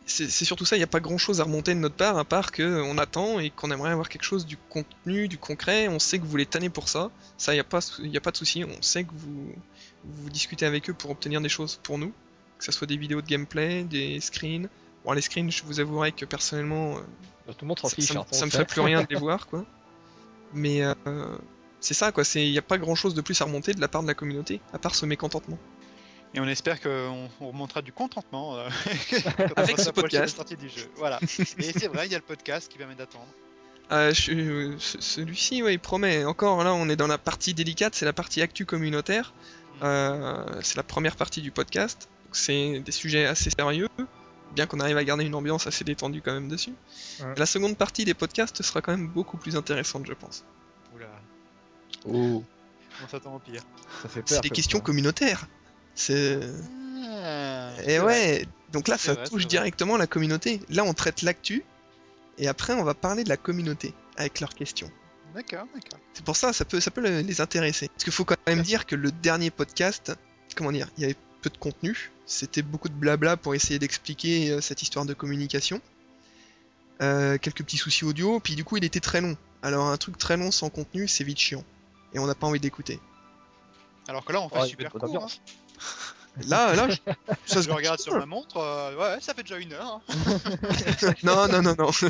c'est c'est surtout ça, il n'y a pas grand chose à remonter de notre part, à part qu'on attend et qu'on aimerait avoir quelque chose du contenu, du concret. On sait que vous les tannez pour ça, ça, il n'y a, pas- y a pas de souci. On sait que vous, vous discutez avec eux pour obtenir des choses pour nous, que ce soit des vidéos de gameplay, des screens. Bon, les screens, je vous avouerai que personnellement, euh, Bah, tout le monde s'en ça, fiche. ça me- hein, ça me on fait plus rien de les voir, quoi. Mais euh, c'est ça, quoi. Il n'y a pas grand chose de plus à remonter de la part de la communauté, à part ce mécontentement. Et on espère qu'on on remontera du contentement euh, quand on Avec va ce s'approcher de la podcast. sortie du jeu. Voilà. Et c'est vrai, il y a le podcast qui permet d'attendre. Euh, je- euh, ce- Celui-ci, ouais, il promet. Encore là, on est dans la partie délicate, c'est la partie actu communautaire. Euh, c'est la première partie du podcast. Donc c'est des sujets assez sérieux, bien qu'on arrive à garder une ambiance assez détendue quand même dessus. Ouais. La seconde partie des podcasts sera quand même beaucoup plus intéressante, je pense. Oula, Oh. on s'attend au pire. Ça fait peur. C'est des comme questions ça. communautaires. C'est. Ah, Et c'est vrai. ouais, donc là, C'est ça vrai, c'est touche vrai. directement la communauté. Là, on traite l'actu, et après, on va parler de la communauté avec leurs questions. D'accord, d'accord. C'est pour ça, ça peut, ça peut le- les intéresser. Parce qu'il faut quand même dire que le dernier podcast, comment dire, il y avait peu de contenu. C'était beaucoup de blabla pour essayer d'expliquer euh, cette histoire de communication. Euh, quelques petits soucis audio, puis du coup, il était très long. Alors, un truc très long sans contenu, c'est vite chiant. Et on n'a pas envie d'écouter. Alors que là, on fait Ouais, il y super avait de court. bonne Hein. ambiance. Là, là, je- ça se Je regarde sur ma montre, euh, ouais, ça fait déjà une heure. Hein. Non, non, non, non.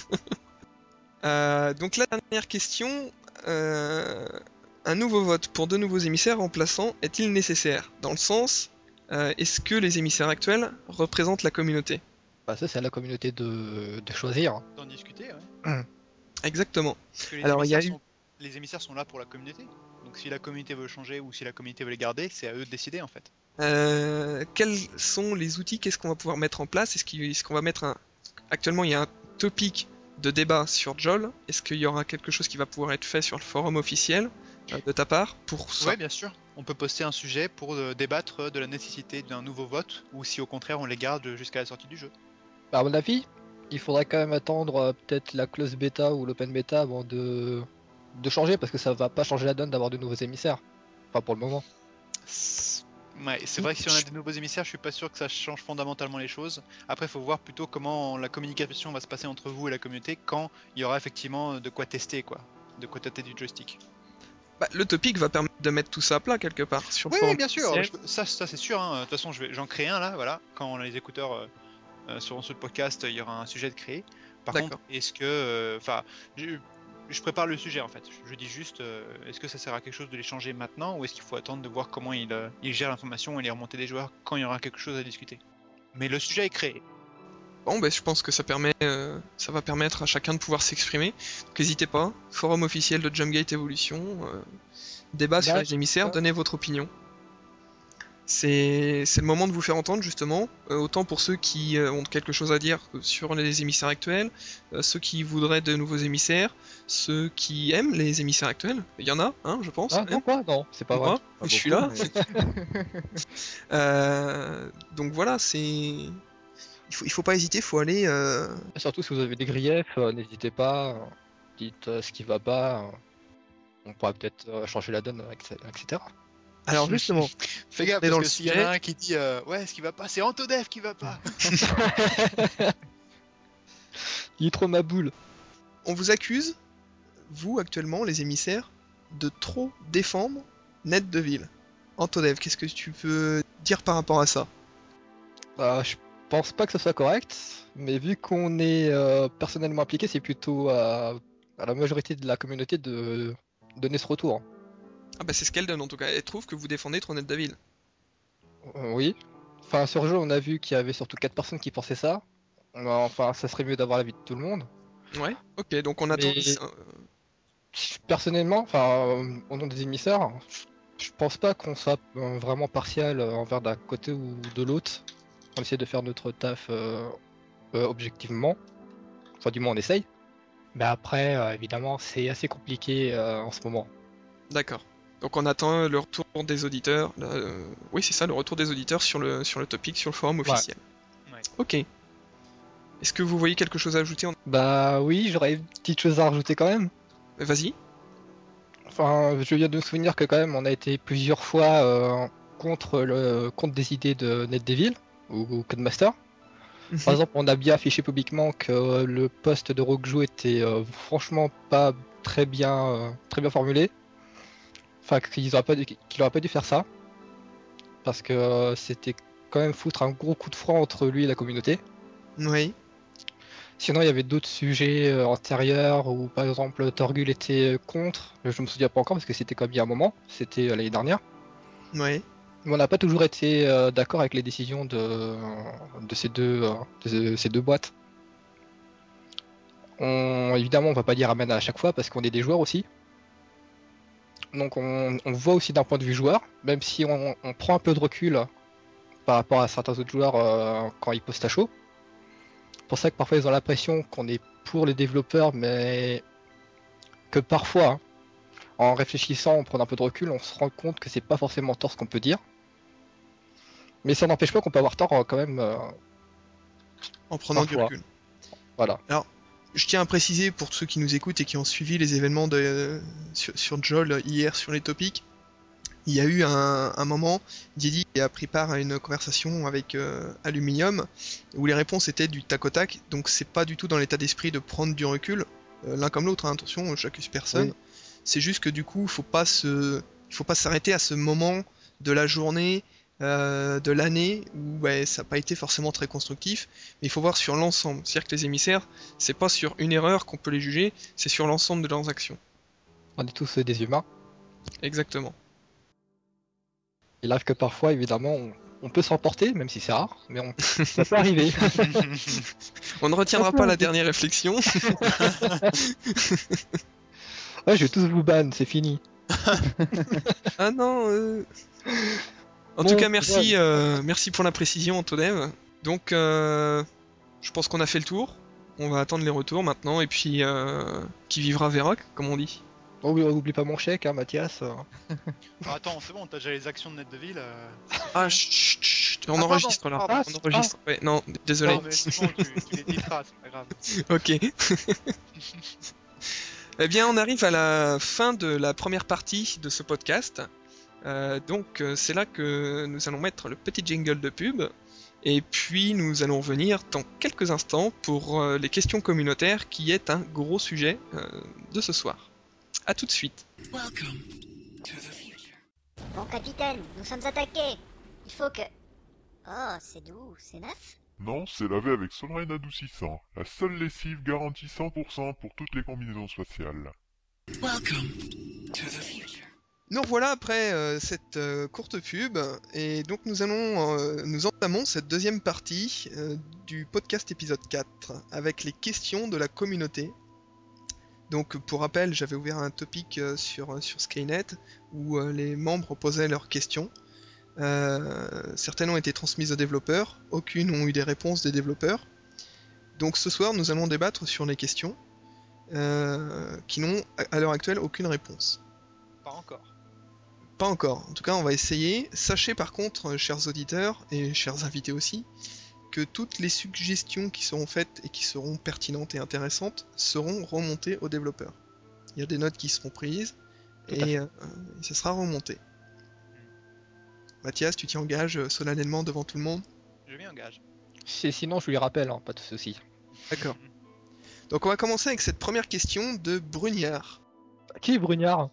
Euh, donc la dernière question, euh, un nouveau vote pour deux nouveaux émissaires remplaçants est-il nécessaire? Dans le sens, euh, est-ce que les émissaires actuels représentent la communauté? Bah, ça, c'est à la communauté de, de choisir. D'en discuter, ouais. Exactement. Parce que les, Alors, il y a émissaires eu- sont... les émissaires sont là pour la communauté. Donc si la communauté veut changer ou si la communauté veut les garder, c'est à eux de décider en fait. Euh, quels sont les outils? Qu'est-ce qu'on va pouvoir mettre en place? Est-ce qu'il- est-ce qu'on va mettre un... Actuellement, il y a un topic de débat sur Joel. Est-ce qu'il y aura quelque chose qui va pouvoir être fait sur le forum officiel euh, de ta part pour ça? Ouais, bien sûr. On peut poster un sujet pour euh, débattre de la nécessité d'un nouveau vote ou si au contraire on les garde jusqu'à la sortie du jeu. Bah, à mon avis, il faudrait quand même attendre euh, peut-être la close bêta ou l'open bêta avant de... de changer parce que ça va pas changer la donne d'avoir de nouveaux émissaires. Enfin, pour le moment. C'est- Ouais, c'est vrai que si on a des nouveaux émissaires, je suis pas sûr que ça change fondamentalement les choses. Après, il faut voir plutôt comment la communication va se passer entre vous et la communauté quand il y aura effectivement de quoi tester, quoi. De quoi tâter du joystick. Bah, le topic va permettre de mettre tout ça à plat quelque part sur le Oui, forum oui, bien sûr. officiel. Je- ça, ça c'est sûr. hein. De toute façon, je vais- j'en crée un là, voilà. Quand les écouteurs euh, euh, seront sur le podcast, il y aura un sujet de créer. Par D'accord. contre, est-ce que, enfin, je, je prépare le sujet en fait. Je, je dis juste, euh, est-ce que ça sert à quelque chose de les changer maintenant ou est-ce qu'il faut attendre de voir comment ils euh, ils gèrent l'information et les remontées des joueurs quand il y aura quelque chose à discuter. Mais le sujet est créé. Bon, bah, je pense que ça permet, euh, ça va permettre à chacun de pouvoir s'exprimer. Donc n'hésitez pas, forum officiel de Jumpgate Evolution, euh, débat sur Là, les émissaires, ça. donnez votre opinion. C'est c'est le moment de vous faire entendre justement, euh, autant pour ceux qui euh, ont quelque chose à dire sur les émissaires actuels, euh, ceux qui voudraient de nouveaux émissaires, ceux qui aiment les émissaires actuels. Il y en a, hein, je pense. Ah, hein. non, quoi? Non, c'est pas vrai. Moi, Pas je suis beaucoup, là. mais- Euh, donc voilà, c'est. Il faut, il faut pas hésiter, faut aller. euh, Surtout si vous avez des griefs, euh, n'hésitez pas. euh, Dites euh, ce qui va pas. euh, On pourra peut-être euh, changer la donne, et cetera. Alors justement, Fais gaffe on est parce dans que le s'il y en sujet. a un qui dit, euh, ouais, ce qui va pas, c'est Antodev qui va pas. Il est trop ma boule. On vous accuse, vous actuellement, les émissaires, de trop défendre Net de Ville. Antodev, qu'est-ce que tu peux dire par rapport à ça? Bah, je pense pas que ce soit correct, mais vu qu'on est euh, personnellement impliqué, c'est plutôt à, à la majorité de la communauté de donner ce retour. Ah bah c'est ce qu'elle donne en tout cas, elle trouve que vous défendez trop Net de Ville. Euh, oui. Enfin, sur le jeu, on a vu qu'il y avait surtout quatre personnes qui pensaient ça. Euh, Enfin, ça serait mieux d'avoir l'avis de tout le monde. Ouais, ok, donc on attend. Mais- euh, Personnellement, enfin, euh, au nom des émissaires, je, je pense pas qu'on soit euh, vraiment partial euh, envers d'un côté ou de l'autre. On essaie de faire notre taf euh, euh, objectivement. Enfin, du moins, on essaye. Mais après, euh, évidemment, c'est assez compliqué euh, en ce moment. D'accord. Donc on attend le retour des auditeurs. euh, Oui, c'est ça, le retour des auditeurs sur le, sur le topic, sur le forum officiel. Ouais. Ok. Est-ce que vous voyez quelque chose à ajouter en... Bah oui, j'aurais une petite chose à rajouter quand même. Vas-y. Enfin, je viens de me souvenir que quand même, on a été plusieurs fois euh, contre le contre des idées de NetDevil ou, ou Codemaster. Par exemple, on a bien affiché publiquement que le poste de Roguejou était euh, franchement pas très bien, euh, très bien formulé. Enfin, qu'ils auraient pas dû, qu'il aurait pas dû faire ça. Parce que euh, c'était quand même foutre un gros coup de froid entre lui et la communauté. Oui. Sinon, il y avait d'autres sujets euh, antérieurs où, par exemple, Torgul était euh, contre. Je me souviens pas encore parce que c'était quand même il y a un moment. C'était euh, l'année dernière. Oui. Mais on n'a pas toujours été euh, d'accord avec les décisions de, de, ces deux, euh, de ces deux boîtes. On, évidemment, on va pas dire amen à chaque fois parce qu'on est des joueurs aussi. Donc on, on voit aussi d'un point de vue joueur, même si on, on prend un peu de recul par rapport à certains autres joueurs euh, quand ils postent à chaud. C'est pour ça que parfois ils ont l'impression qu'on est pour les développeurs, mais que parfois, hein, en réfléchissant, en prenant un peu de recul, on se rend compte que c'est pas forcément tort ce qu'on peut dire. Mais ça n'empêche pas qu'on peut avoir tort euh, quand même. Euh, En prenant parfois. du recul. Voilà. Alors, je tiens à préciser pour ceux qui nous écoutent et qui ont suivi les événements de, euh, sur, sur Jol hier sur les topics, il y a eu un, un moment, Didi a pris part à une conversation avec euh, Aluminium où les réponses étaient du tac au tac, donc c'est pas du tout dans l'état d'esprit de prendre du recul, euh, l'un comme l'autre, hein, attention, j'accuse personne. Oui. C'est juste que du coup, faut pas se, il faut pas s'arrêter à ce moment de la journée, euh, de l'année où ouais, ça n'a pas été forcément très constructif, mais il faut voir sur l'ensemble. C'est-à-dire que les émissaires, c'est pas sur une erreur qu'on peut les juger, c'est sur l'ensemble de leurs actions. On est tous euh, des humains. Exactement. Il arrive que parfois, évidemment, on, on peut s'emporter, même si c'est rare, mais on, ça peut arriver. On ne retiendra pas la dernière réflexion. Ouais, je vais tous vous ban, c'est fini. Ah non. Euh... En Bon, tout cas, merci, ouais. euh, merci pour la précision, Antonev. Donc, euh, je pense qu'on a fait le tour. On va attendre les retours maintenant, et puis euh, qui vivra verra, comme on dit. Oh, oui, oublie pas mon chèque, hein, Mathias. Ah, attends, c'est bon, t'as déjà les actions de Net de Ville. euh, Ah, chut, chut, chut, on Ah, enregistre pardon, là. pardon. On enregistre. Ouais, non, désolé. Non, mais c'est bon, tu, tu les diras, c'est pas grave. Ok. Eh bien, on arrive à la fin de la première partie de ce podcast. Euh, donc, euh, c'est là que nous allons mettre le petit jingle de pub. Et puis, nous allons venir dans quelques instants pour euh, les questions communautaires, qui est un gros sujet euh, de ce soir. A tout de suite. Bon capitaine, nous sommes attaqués. Il faut que... Oh, c'est doux, c'est neuf. Non, c'est lavé avec Solrain adoucissant, la seule lessive garantie cent pour cent pour toutes les combinaisons spatiales. Nous revoilà après euh, cette euh, courte pub, et donc nous allons, euh, nous entamons cette deuxième partie euh, du podcast épisode quatre, avec les questions de la communauté. Donc pour rappel, j'avais ouvert un topic euh, sur, sur Skynet, où euh, les membres posaient leurs questions. Euh, certaines ont été transmises aux développeurs, aucune ont eu des réponses des développeurs. Donc ce soir, nous allons débattre sur les questions, euh, qui n'ont à l'heure actuelle aucune réponse. Pas encore. Pas encore, en tout cas on va essayer. Sachez par contre, chers auditeurs, et chers invités aussi, que toutes les suggestions qui seront faites et qui seront pertinentes et intéressantes seront remontées aux développeurs. Il y a des notes qui seront prises, Tout à et fait. euh, ça sera remonté. Mathias, tu t'y engages euh, solennellement devant tout le monde? Je m'y engage. C'est- Sinon, je lui rappelle, hein, pas de soucis. D'accord. Donc on va commencer avec cette première question de Brugnard. Qui est Brugnard?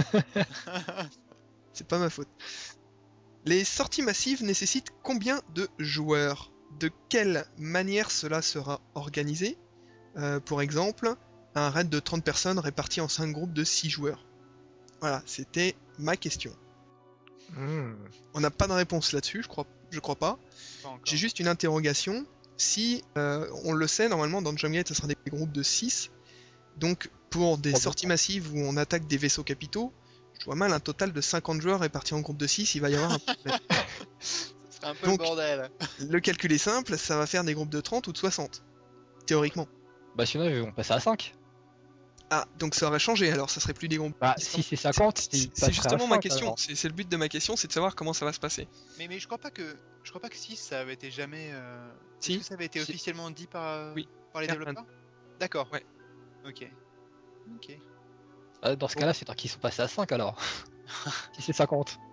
C'est pas ma faute. Les sorties massives nécessitent combien de joueurs? De quelle manière cela sera organisé? Euh, Pour exemple, un raid de trente personnes réparti en cinq groupes de six joueurs. Voilà, c'était ma question. Hmm. On n'a pas de réponse là-dessus, je crois, je crois pas. Pas encore. J'ai juste une interrogation. Si, euh, on le sait, normalement dans Jumpgate, ça sera des groupes de six. Donc, pour des Trois sorties groupes. massives où on attaque des vaisseaux capitaux, je vois mal un total de cinquante joueurs répartis en groupe de six, il va y avoir un problème. Ce serait un peu Donc- le bordel. Le calcul est simple, ça va faire des groupes de trente ou de soixante. Théoriquement. Bah sinon, on passe à cinq. Ah, donc ça aurait changé alors, ça serait plus des groupes. Bah, si c'est cinquante, C'est- il c'est passerait à justement ma cinq, question, alors. c'est c'est le but de ma question, c'est de savoir comment ça va se passer. Mais, mais je crois pas que je crois pas que six ça avait été jamais. Euh... Si. Est-ce que ça avait été Si. officiellement dit par, euh, Oui. par les Airman. développeurs? D'accord. Ouais. Ok. Ok. Ah, dans ce cas-là, c'est qu'ils sont passés à cinq alors. Si c'est cinquante.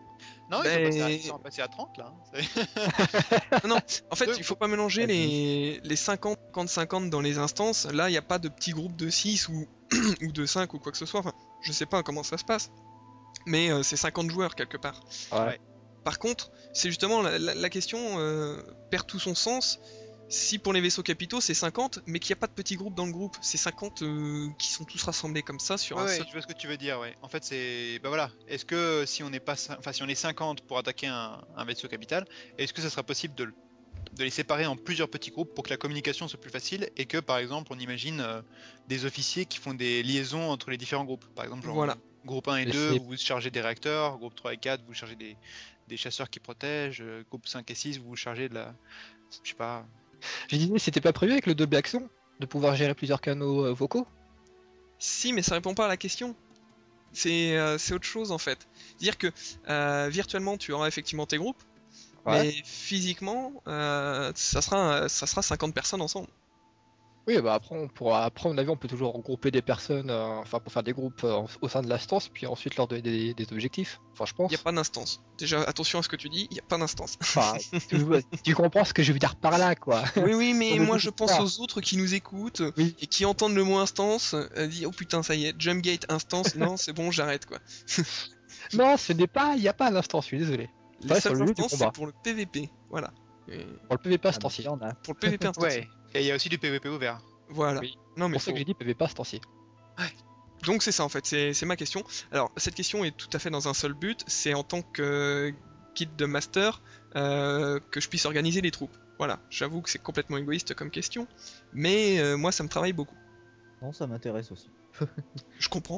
Non, Ben- ils, sont passés à, ils sont passés à trente là. hein. C'est- Non, non, en fait, Deux il faut pas mélanger Ah, les, les cinquante cinquante dans les instances. Là, il n'y a pas de petits groupes de six ou, ou de cinq ou quoi que ce soit. Enfin, je sais pas comment ça se passe. Mais euh, c'est cinquante joueurs quelque part. Ouais. Par contre, c'est justement la, la- la question euh, perd tout son sens. Si pour les vaisseaux capitaux c'est cinquante, mais qu'il n'y a pas de petits groupes dans le groupe, c'est cinquante euh, qui sont tous rassemblés comme ça sur Ouais, un ouais, seul. je vois ce que tu veux dire, ouais. En fait, c'est. Bah voilà. Est-ce que si on n'est pas. cin- Enfin, si on est cinquante pour attaquer un, un vaisseau capital, est-ce que ça sera possible de, le- de les séparer en plusieurs petits groupes pour que la communication soit plus facile et que, par exemple, on imagine euh, des officiers qui font des liaisons entre les différents groupes. Par exemple, genre, Voilà. groupe un et Mais deux, c'est- vous vous chargez des réacteurs, groupe trois et quatre, vous chargez des, des chasseurs qui protègent, euh, groupe cinq et six, vous vous chargez de la. Je sais pas. Je disais, c'était pas prévu avec le double action de pouvoir gérer plusieurs canaux euh, vocaux? Si, mais ça répond pas à la question. C'est euh, c'est autre chose en fait. C'est-à-dire que euh, virtuellement tu auras effectivement tes groupes, Ouais. mais physiquement euh, ça sera ça sera cinquante personnes ensemble. Oui, bah après, on pourra, après, à mon avis, on peut toujours regrouper des personnes, euh, enfin, pour faire des groupes euh, en- au sein de l'instance, puis ensuite leur donner des, des objectifs. Enfin, je pense. Il n'y a pas d'instance. Déjà attention à ce que tu dis, il n'y a pas d'instance. Enfin, tu, tu comprends ce que je veux dire par là, quoi. Oui, oui, mais On veut moi tout je pense faire. aux autres qui nous écoutent Oui. et qui entendent le mot instance, euh, disent oh putain ça y est, Jumpgate instance, non c'est bon j'arrête quoi. Non, ce n'est pas, il n'y a pas l'instance, je suis désolé. Les Ouais, sur seules le lieu du instances combat. c'est pour le P V P, voilà. Et Pour le P V P Ah, bah, instancié. il y en a. pour le P V P instancié. Ouais. Et il y a aussi du P V P ouvert. Voilà. Oui. Non mais C'est pour ça faut- que j'ai dit P V P instancié. Donc c'est ça en fait, c'est c'est ma question. Alors cette question est tout à fait dans un seul but, c'est en tant que guide de master euh, que je puisse organiser les troupes. Voilà, j'avoue que c'est complètement égoïste comme question, mais euh, moi ça me travaille beaucoup. Non, ça m'intéresse aussi. Je comprends.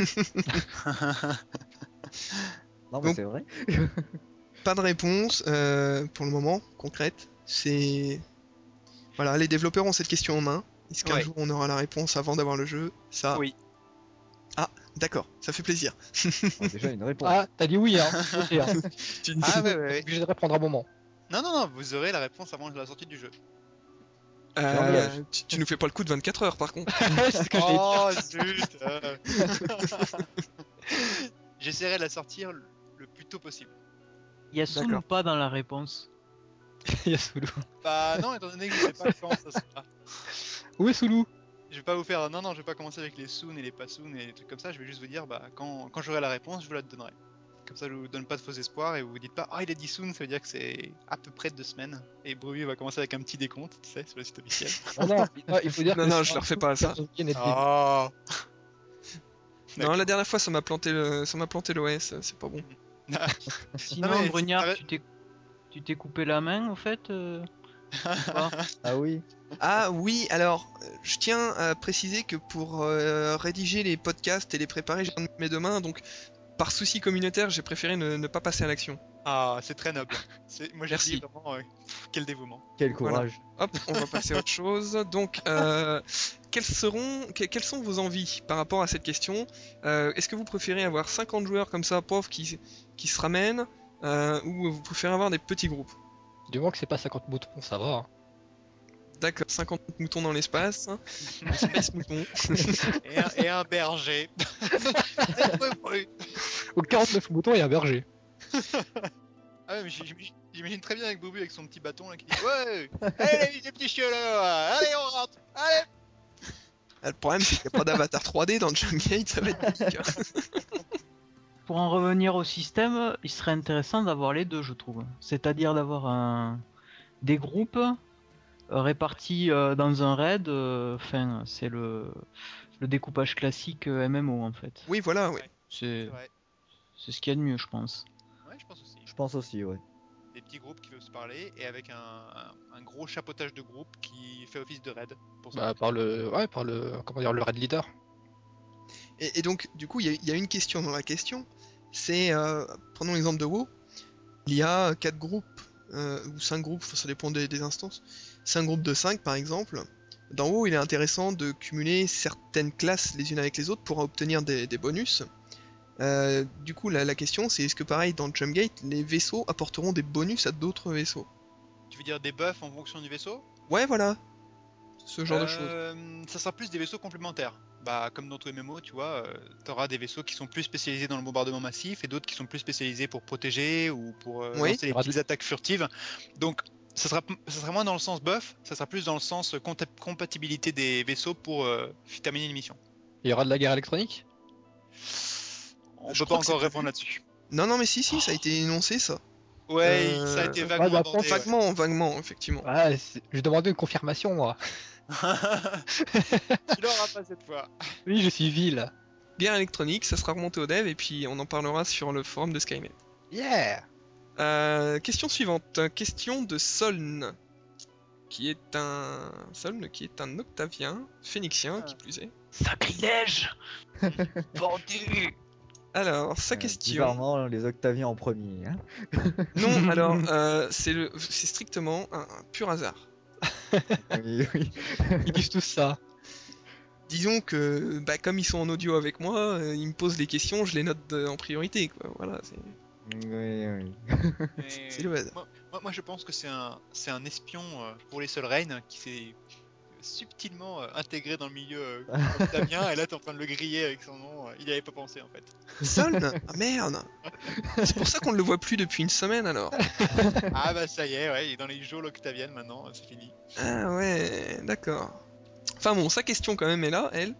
Non, mais Donc- c'est vrai. Pas de réponse euh, pour le moment concrète. C'est voilà, les développeurs ont cette question en main. Est-ce qu'un Ouais. jour on aura la réponse avant d'avoir le jeu? Ça. Oui. Ah, d'accord, ça fait plaisir. Ah, déjà une réponse. Ah, t'as dit oui, hein. Ok, hein. Tu- Ah ouais, ouais, ouais. Obligé de répondre un moment. Non, non, non, vous aurez la réponse avant la sortie du jeu. Euh, J'engage. tu, tu nous fais pas le coup de vingt-quatre heures par contre. C'est ce que j'ai dit. Oh zut euh. J'essaierai de la sortir le le plus tôt possible. Il y a Soon D'accord. ou pas dans la réponse? Il y a Soulou. Bah non, étant donné que je sais pas quand ça sera. Où est Soulou? Je vais pas vous faire. Non, non, je vais pas commencer avec les soon et les pas soon et les trucs comme ça. Je vais juste vous dire, bah quand, quand j'aurai la réponse, je vous la donnerai. Comme ça, je vous donne pas de faux espoirs et vous vous dites pas, ah, il a dit soon, ça veut dire que c'est à peu près deux semaines. Et Bruby va commencer avec un petit décompte, tu sais, sur le site officiel. Non, non, non, il faut dire Non, que non, c'est je un leur fais truc pas ça. qui vient d'être Oh Non, la dernière fois ça m'a planté le, ça m'a planté l'O S, c'est pas bon. Sinon, mais Brugnard, arrête. tu t'es tu t'es coupé la main au fait euh, ou pas Ah oui. Ah oui, alors euh, je tiens à préciser que pour euh, rédiger les podcasts et les préparer, j'ai un de mes deux mains, donc par souci communautaire, j'ai préféré ne, ne pas passer à l'action. Ah, c'est très noble. C'est- Moi, je Merci. dis vraiment, euh, pff, quel dévouement. Quel Voilà. courage. Hop, on va passer à autre chose. Donc, euh, quelles seront, que- quelles sont vos envies par rapport à cette question? Euh, Est-ce que vous préférez avoir cinquante joueurs comme ça, pauvres, qui, qui se ramènent, euh, ou vous préférez avoir des petits groupes? Du moment que c'est pas cinquante moutons, ça va. hein. D'accord, cinquante moutons dans l'espace, hein. Space moutons. Et un, et un berger. Au quarante-neuf moutons, il y a un berger. Ah ouais, mais j'imagine j'imagine très bien avec Bobu avec son petit bâton là qui dit ouais, allez les petits chiots là, allez on rentre, allez. Ah, le problème, c'est qu'il n'y a pas d'avatar trois D dans Jumpgate, ça va être pique. Pour en revenir au système, il serait intéressant d'avoir les deux, je trouve. C'est-à-dire d'avoir un... des groupes euh, répartis euh, dans un raid. euh, Enfin, c'est le... le découpage classique euh, M M O en fait. Oui, voilà, oui. C'est C'est vrai. c'est ce qu'il y a de mieux, je pense. Ouais, je pense aussi. Je pense aussi, ouais. Des petits groupes qui veulent se parler et avec un, un, un gros chapeautage de groupe qui fait office de raid. Pour ça. Bah, par le, ouais, par le, comment dire, le raid leader. Et, et donc, du coup, il y, a- il y a une question dans la question. C'est, euh, prenons l'exemple de WoW. Il y a quatre groupes, euh, ou cinq groupes, enfin, ça dépend des, des instances. cinq groupes de cinq, par exemple. Dans WoW, il est intéressant de cumuler certaines classes les unes avec les autres pour obtenir des, des bonus. Euh, du coup, la, la question, c'est est-ce que pareil, dans Jumpgate, les vaisseaux apporteront des bonus à d'autres vaisseaux? Tu veux dire des buffs en fonction du vaisseau? Ouais, voilà. ce genre de choses. Euh, Ça sera plus des vaisseaux complémentaires. Bah, comme dans tous les M M O, tu vois, euh, t'auras des vaisseaux qui sont plus spécialisés dans le bombardement massif et d'autres qui sont plus spécialisés pour protéger ou pour euh, Oui. lancer les petites attaques furtives. Donc, ça sera, ça sera moins dans le sens buff, ça sera plus dans le sens compta- compatibilité des vaisseaux pour euh, terminer une mission. Il y aura de la guerre électronique? On Je peut crois pas que c'est encore pas répondre vu. là-dessus. Non, non mais si si, ça a été énoncé ça. Ouais, Euh, ça a été ouais, vaguement bah, abordé, ouais. Vaguement, vaguement, effectivement. Ouais, c'est- je demandais une confirmation, moi. Tu l'auras pas cette fois. Oui, je suis vil. Guerre électronique, ça sera remonté au dev et puis on en parlera sur le forum de Skynet. Yeah! Euh, question suivante, question de Soln, qui est un Soln qui est un Octavien phénixien qui plus est. Sacrilège. Vendu. Alors sa Euh, question. Bizarrement, les Octaviens en premier. Hein. Non, alors euh, c'est le, c'est strictement un, un pur hasard. oui, oui. Ils disent tous ça. Disons que bah, comme ils sont en audio avec moi, euh, ils me posent des questions, je les note de- en priorité quoi. Voilà, c'est Oui, oui. Mais c'est le hasard. moi, moi, moi, je pense que c'est un, c'est un espion euh, pour les Sol Reign qui s'est subtilement euh, intégré dans le milieu euh, octavien et là t'es en train de le griller avec son nom. euh, il y avait pas pensé en fait. Soln? Ah merde. C'est pour ça qu'on ne le voit plus depuis une semaine alors. Ah bah ça y est, ouais, il est dans les geôles octaviennes maintenant, euh, c'est fini. Ah ouais, d'accord. Enfin bon, sa question quand même est là, elle.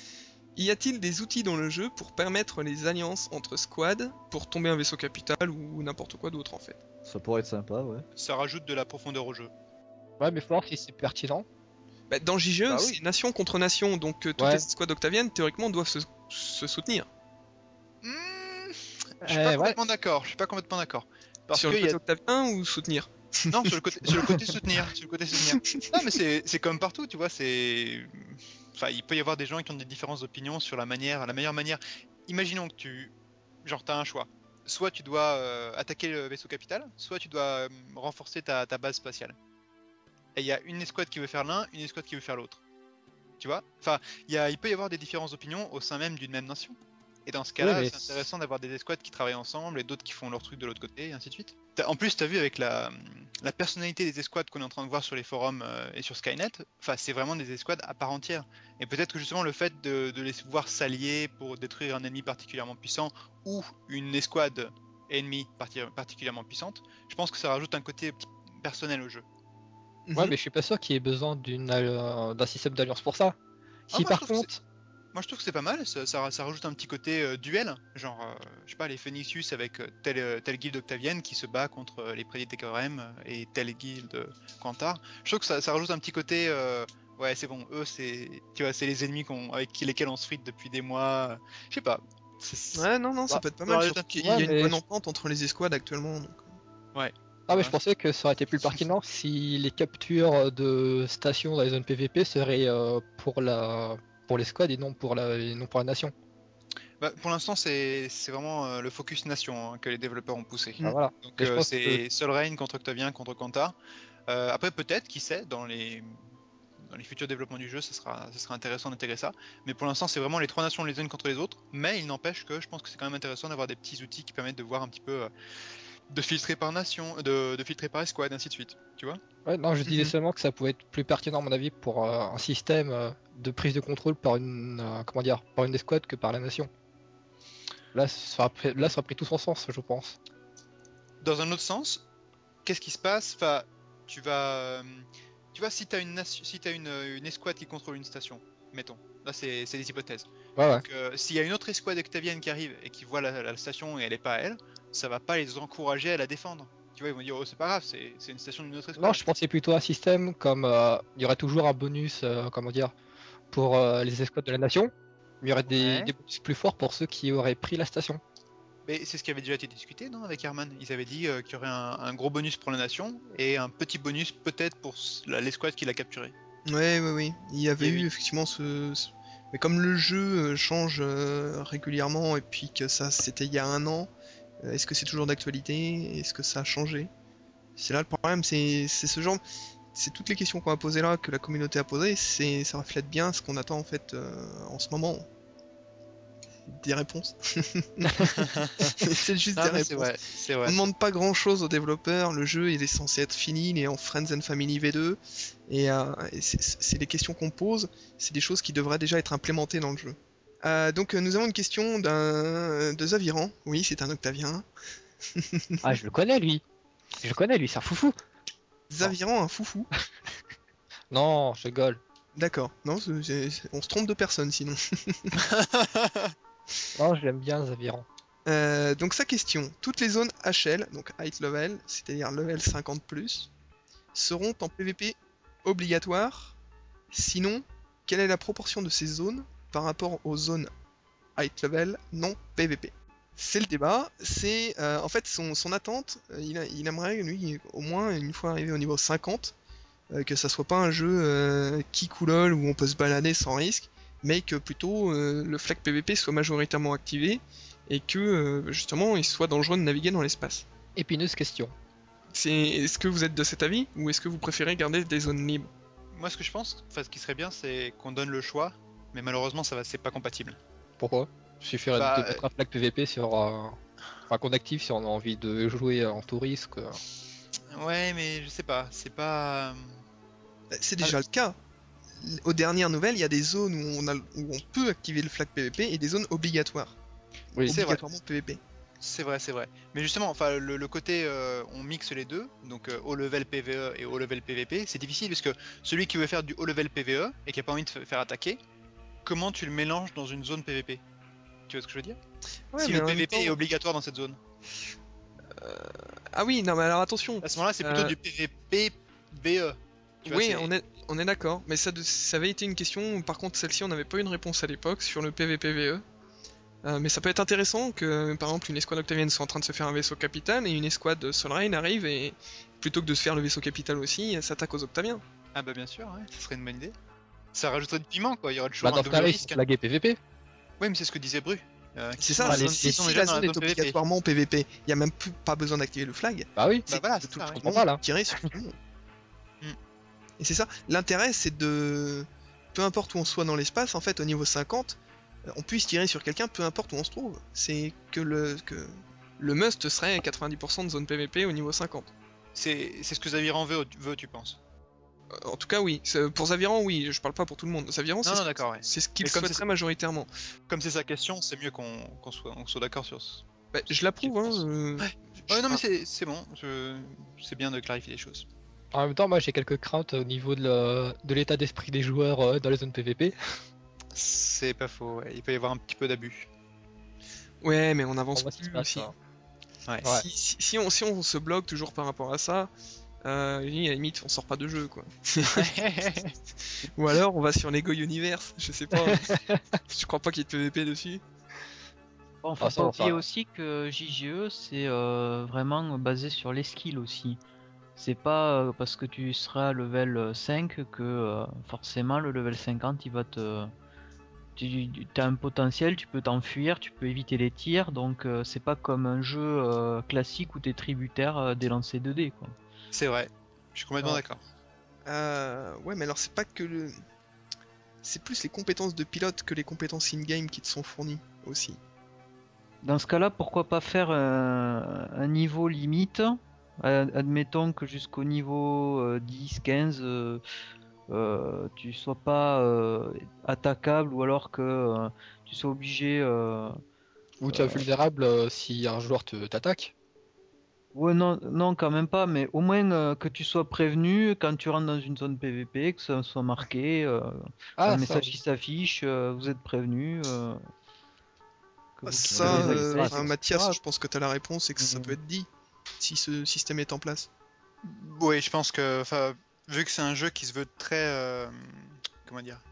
Y a-t-il des outils dans le jeu pour permettre les alliances entre squads pour tomber un vaisseau capital ou n'importe quoi d'autre en fait? Ça pourrait être sympa, ouais. Ça rajoute de la profondeur au jeu. Ouais, mais faut voir si c'est pertinent. Bah, dans J G E, Bah oui. c'est nation contre nation, donc euh, toutes Ouais. les squads octaviennes théoriquement doivent se, se soutenir. Hmm, je suis Euh, pas ouais. complètement d'accord, je suis pas complètement d'accord. Parce Sur que le y côté a... octavien ou soutenir? Non, sur le côté, sur le côté soutenir, sur le côté soutenir. Non, mais c'est, c'est comme partout, tu vois, c'est... Enfin, il peut y avoir des gens qui ont des différences d'opinion sur la manière, la meilleure manière. Imaginons que tu... Genre, t'as un choix. Soit tu dois euh, attaquer le vaisseau capital, soit tu dois euh, renforcer ta, ta base spatiale. Et il y a une escouade qui veut faire l'un, une escouade qui veut faire l'autre. Tu vois? Enfin, il y a- il peut y avoir des différences d'opinion au sein même d'une même nation. Et dans ce cas-là, Oui, mais c'est intéressant d'avoir des escouades qui travaillent ensemble et d'autres qui font leur truc de l'autre côté, et ainsi de suite. T'as- En plus, tu as vu avec la, la personnalité des escouades qu'on est en train de voir sur les forums euh, et sur Skynet, enfin, c'est vraiment des escouades à part entière. Et peut-être que justement le fait de, de les voir s'allier pour détruire un ennemi particulièrement puissant ou une escouade ennemie parti- particulièrement puissante, je pense que ça rajoute un côté petit- personnel au jeu. Ouais, Mhm. mais je suis pas sûr qu'il y ait besoin d'une, euh, d'un système d'alliance pour ça. Ah, Si moi, je par trouve que contre, Moi je trouve que c'est pas mal, ça, ça- ça rajoute un petit côté euh, duel, genre, euh, je sais pas, les Phoenixus avec euh, telle, euh, telle guilde octavienne qui se bat contre euh, les Prédicateurs et telle guilde euh, Quantar. Je trouve que ça, ça rajoute un petit côté, euh, ouais c'est bon, eux c'est, tu vois, c'est les ennemis qu'on, avec qui, lesquels on se frite depuis des mois, je sais pas. C'est- Ouais, non, non, ça Bah, peut être pas ça mal, rajoute surtout un petit- qu'il y a ouais, une mais bonne je- entente entre les escouades actuellement. donc. ah mais Ouais. je pensais que ça aurait été plus pertinent si les captures de stations dans les zones P V P seraient euh, pour la pour les squads et non pour la et non pour la nation. Bah, pour l'instant c'est, c'est vraiment euh, le focus nation hein, que les développeurs ont poussé. Mm. Ah, voilà. Donc Mais je euh, pense c'est Sol Reign contre Octavien contre Quantar. Euh, après peut-être, qui sait, dans les dans les futurs développements du jeu, ça sera, ça sera intéressant d'intégrer ça. Mais pour l'instant, c'est vraiment les trois nations les unes contre les autres. Mais il n'empêche que je pense que c'est quand même intéressant d'avoir des petits outils qui permettent de voir un petit peu, euh, de filtrer par nation, de, de filtrer par escouade, ainsi de suite. Tu vois? Ouais, non, je disais Mhm. seulement que ça pouvait être plus pertinent à mon avis pour euh, un système euh, de prise de contrôle par une euh, comment dire par une escouade que par la nation. Là, ça aurait pris, là, ça aurait pris tout son sens, je pense. Dans un autre sens, qu'est-ce qui se passe? Enfin, tu vas, euh, tu vois, si t'as une nation, si t'as une, une escouade qui contrôle une station, mettons. Là, c'est c'est des hypothèses. Ouais, ouais. Donc, euh, s'il y a une autre escouade octavienne qui arrive et qui voit la, la station et elle est pas à elle, ça va pas les encourager à la défendre. Tu vois, ils vont dire, oh, c'est pas grave, c'est c'est une station d'une autre escouade. Non, je pensais plutôt à un système comme euh, il y aurait toujours un bonus, euh, comment dire, pour euh, les escouades de la nation. Il y aurait des, Ouais. des bonus plus forts pour ceux qui auraient pris la station. Mais c'est ce qui avait déjà été discuté, non, avec Herman. Ils avaient dit euh, qu'il y aurait un, un gros bonus pour la nation et un petit bonus peut-être pour s- la- l'escouade qui l'a capturé. Ouais, ouais, oui. Il y avait Et eu oui. effectivement ce. ce- Mais comme le jeu euh, change euh, régulièrement et puis que ça c'était il y a un an, euh, est-ce que c'est toujours d'actualité? Est-ce que ça a changé? C'est là le problème, c'est c'est ce genre. C'est toutes les questions qu'on a posées là, que la communauté a posées, c'est ça reflète bien ce qu'on attend en fait euh, en ce moment. des réponses. C'est juste Ah, des mais réponses. c'est vrai, c'est On vrai. ne demande pas grand chose aux développeurs, le jeu il est censé être fini, il est en Friends and Family V deux, et, euh, et c'est, c'est les questions qu'on pose, c'est des choses qui devraient déjà être implémentées dans le jeu. Euh, donc euh, nous avons une question d'un, de Zaviran, oui c'est un Octavien. Ah, je le connais lui. Je le connais lui, c'est un foufou. Zaviran un foufou. Non, je rigole. D'accord, non, c'est- c'est- on se trompe de personne sinon. Non, je l'aime bien, Zaviran. Euh, donc sa question, toutes les zones H L, donc Height Level, c'est-à-dire level cinquante plus, seront en P V P obligatoires. Sinon, quelle est la proportion de ces zones par rapport aux zones Height Level non P V P? C'est le débat, c'est euh, en fait son, son attente, euh, il, a- il aimerait lui au moins une fois arrivé au niveau cinquante, euh, que ça soit pas un jeu euh, kick ou lol où on peut se balader sans risque, mais que plutôt euh, le flag P V P soit majoritairement activé et que euh, justement il soit dangereux de naviguer dans l'espace. Épineuse question. C'est, est-ce que vous êtes de cet avis ou est-ce que vous préférez garder des zones libres? Moi, ce que je pense, enfin, ce qui serait bien, c'est qu'on donne le choix, mais malheureusement, ça va, c'est pas compatible. Pourquoi? Il suffirait Bah, de mettre un flag P V P sur. euh, Enfin, qu'on active si on a envie de jouer en touriste. Quoi. Ouais, mais je sais pas, c'est pas. Bah, c'est déjà le cas. Aux dernières nouvelles, il y a des zones où on, a, où on peut activer le flag P V P et des zones obligatoires. Oui, c'est vrai. Obligatoirement P V P. C'est vrai, c'est vrai. Mais justement, enfin, le, le côté, euh, on mixe les deux, donc euh, haut level P V E et haut level P V P, c'est difficile parce que celui qui veut faire du haut level P V E et qui a pas envie de se faire attaquer, comment tu le mélanges dans une zone P V P? Tu vois ce que je veux dire? Ouais, Si mais le en même P V P temps- est obligatoire dans cette zone. Ah oui, non mais alors attention. À ce moment-là, c'est plutôt Euh, du P V P V E. Tu vois, Oui, c'est- on est, on est d'accord, mais ça, de- ça avait été une question, par contre celle-ci on n'avait pas eu une réponse à l'époque sur le P V P V E. Euh, mais ça peut être intéressant que par exemple une escouade octavienne soit en train de se faire un vaisseau capital et une escouade Solreign arrive et plutôt que de se faire le vaisseau capital aussi, elle s'attaque aux octaviens. Ah bah bien sûr, ouais, ça serait une bonne idée. Ça rajouterait du piment, quoi, il y aurait Bah, toujours dans un ce double cas-là, il risque. faut flaguer P V P. Oui, mais c'est ce que disait Bru. Euh, qui C'est sont ça, dans si, zone- si- qui sont si déjà la dans zone est P V P. obligatoirement P V P, il n'y a même plus, pas besoin d'activer le flag. Bah oui. Bah voilà, de c'est tout, ça, tout ouais. le monde Pas mal, hein. tirer sur tout le monde. Mm. Et c'est ça, l'intérêt c'est de... Peu importe où on soit dans l'espace, en fait au niveau cinquante, euh, on puisse tirer sur quelqu'un peu importe où on se trouve. C'est que le, que le must serait quatre-vingt-dix pour cent de zone P V P au niveau cinquante. C'est c'est ce que Zaviran veut, veut, tu penses? Euh, En tout cas oui, C'est- pour Zaviran oui, je parle pas pour tout le monde. Zaviran Non, c'est non, ce- d'accord, ouais. c'est ce qu'il Mais comme c'est- souhaiterait majoritairement. Comme c'est sa question, c'est mieux qu'on qu'on soit, on soit d'accord sur ce. Bah, je l'approuve, hein. pense. euh, Ouais. je- Ouais, non, mais c'est c'est bon, je... c'est bien de clarifier les choses. En même temps, moi j'ai quelques craintes au niveau de la- de l'état d'esprit des joueurs euh, dans les zones P V P. C'est pas faux, ouais. Il peut y avoir un petit peu d'abus. Ouais, mais on On avance voit ce qui se plus passe, aussi. hein. Ouais. Ouais. Si, si- si on, si on se bloque toujours par rapport à ça, euh, à la limite on sort pas de jeu quoi. Ou alors on va sur Lego Universe, je sais pas. Je crois pas qu'il y ait de P V P dessus. Bon, faut Ah, ça, pas ça oublier va. aussi que J G E c'est euh, vraiment basé sur les skills aussi. C'est pas euh, parce que tu seras level cinq que euh, forcément le level cinquante il va te. Tu as un potentiel, tu peux t'enfuir, tu peux éviter les tirs, donc euh, c'est pas comme un jeu euh, classique où t'es tributaire euh, des lancers deux D quoi. C'est vrai, je suis complètement Ouais. d'accord. Euh, ouais, mais alors c'est pas que le. C'est plus les compétences de pilote que les compétences in-game qui te sont fournies aussi. Dans ce cas-là, pourquoi pas faire un, un niveau limite? Euh, Admettons que jusqu'au niveau euh, dix quinze, euh, euh, tu sois pas euh, attaquable ou alors que euh, tu sois obligé. Euh... Ou tu es vulnérable euh, si un joueur te t'attaque. Ouais, non, non, quand même pas, mais au moins euh, que tu sois prévenu quand tu rentres dans une zone P V P, que ça soit marqué, euh, Ah, un ça, message oui. qui s'affiche, euh, vous êtes prévenu. euh, que vous Ça, pouvez les euh, accès, enfin, et Mathias, cetera. je pense que t'as la réponse et que ça Mhm. peut être dit si ce système est en place. Oui, je pense que, enfin, vu que c'est un jeu qui se veut très, euh, comment dire,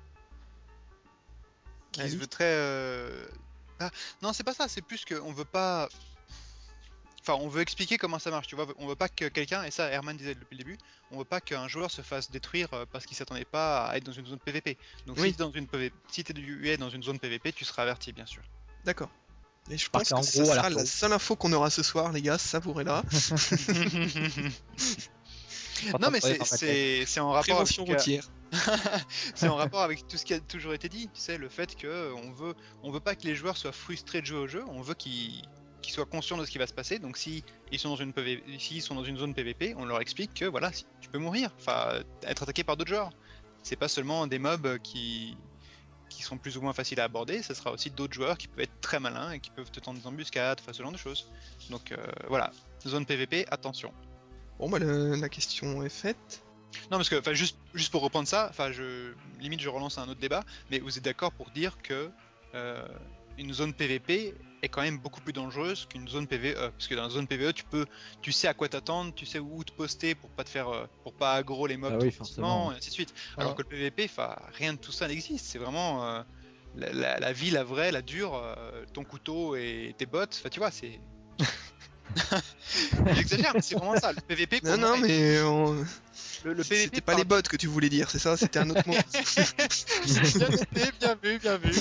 qui Ah se oui. veut très, euh, ah, non, c'est pas ça, c'est plus qu'on veut pas, enfin, on veut expliquer comment ça marche, tu vois, on veut pas que quelqu'un, et ça Herman disait depuis le début, on veut pas qu'un joueur se fasse détruire euh, parce qu'il s'attendait pas à être dans une zone P V P. Donc Oui. si t'es dans une P V P, si t'es du- es dans une zone P V P, tu seras averti, bien sûr. D'accord. Et je Parce pense qu'en que ça gros, à la sera fin- la seule info qu'on aura ce soir, les gars, savourez-la. Non mais c'est c'est c'est en rapport Prévention avec, euh, routière. C'est en rapport avec tout ce qui a toujours été dit, tu sais, le fait que on veut, on veut pas que les joueurs soient frustrés de jouer au jeu, on veut qu'ils, qu'ils soient conscients de ce qui va se passer. Donc si ils sont dans une P V, s'ils sont dans une zone P V P, on leur explique que voilà, si, tu peux mourir, enfin, être attaqué par d'autres joueurs. C'est pas seulement des mobs qui, qui sont plus ou moins faciles à aborder, ce sera aussi d'autres joueurs qui peuvent être très malins et qui peuvent te tendre des embuscades, enfin ce genre de choses. Donc euh, voilà, zone P V P, attention. Bon bah le- la question est faite. Non, parce que, enfin, juste, juste pour reprendre ça, enfin, je limite je relance un autre débat, mais vous êtes d'accord pour dire que euh, une zone P V P est quand même beaucoup plus dangereuse qu'une zone P V E, parce que dans la zone P V E, tu peux, tu sais à quoi t'attendre, tu sais où te poster pour pas te faire, euh, pour pas aggro les mobs Ah oui, trop forcément. facilement, et ainsi de suite. Alors Ah. que le P V P, enfin, rien de tout ça n'existe. C'est vraiment euh, la, la, la vie, la vraie, la dure, euh, ton couteau et tes bottes. Enfin, tu vois, c'est. J'exagère, mais c'est vraiment ça. Le P V P. Pour Non moi, non mais on- le, le P V P c'était pas par- les bots que tu voulais dire, c'est ça, c'était un autre mot. Bien noté, bien vu, bien vu.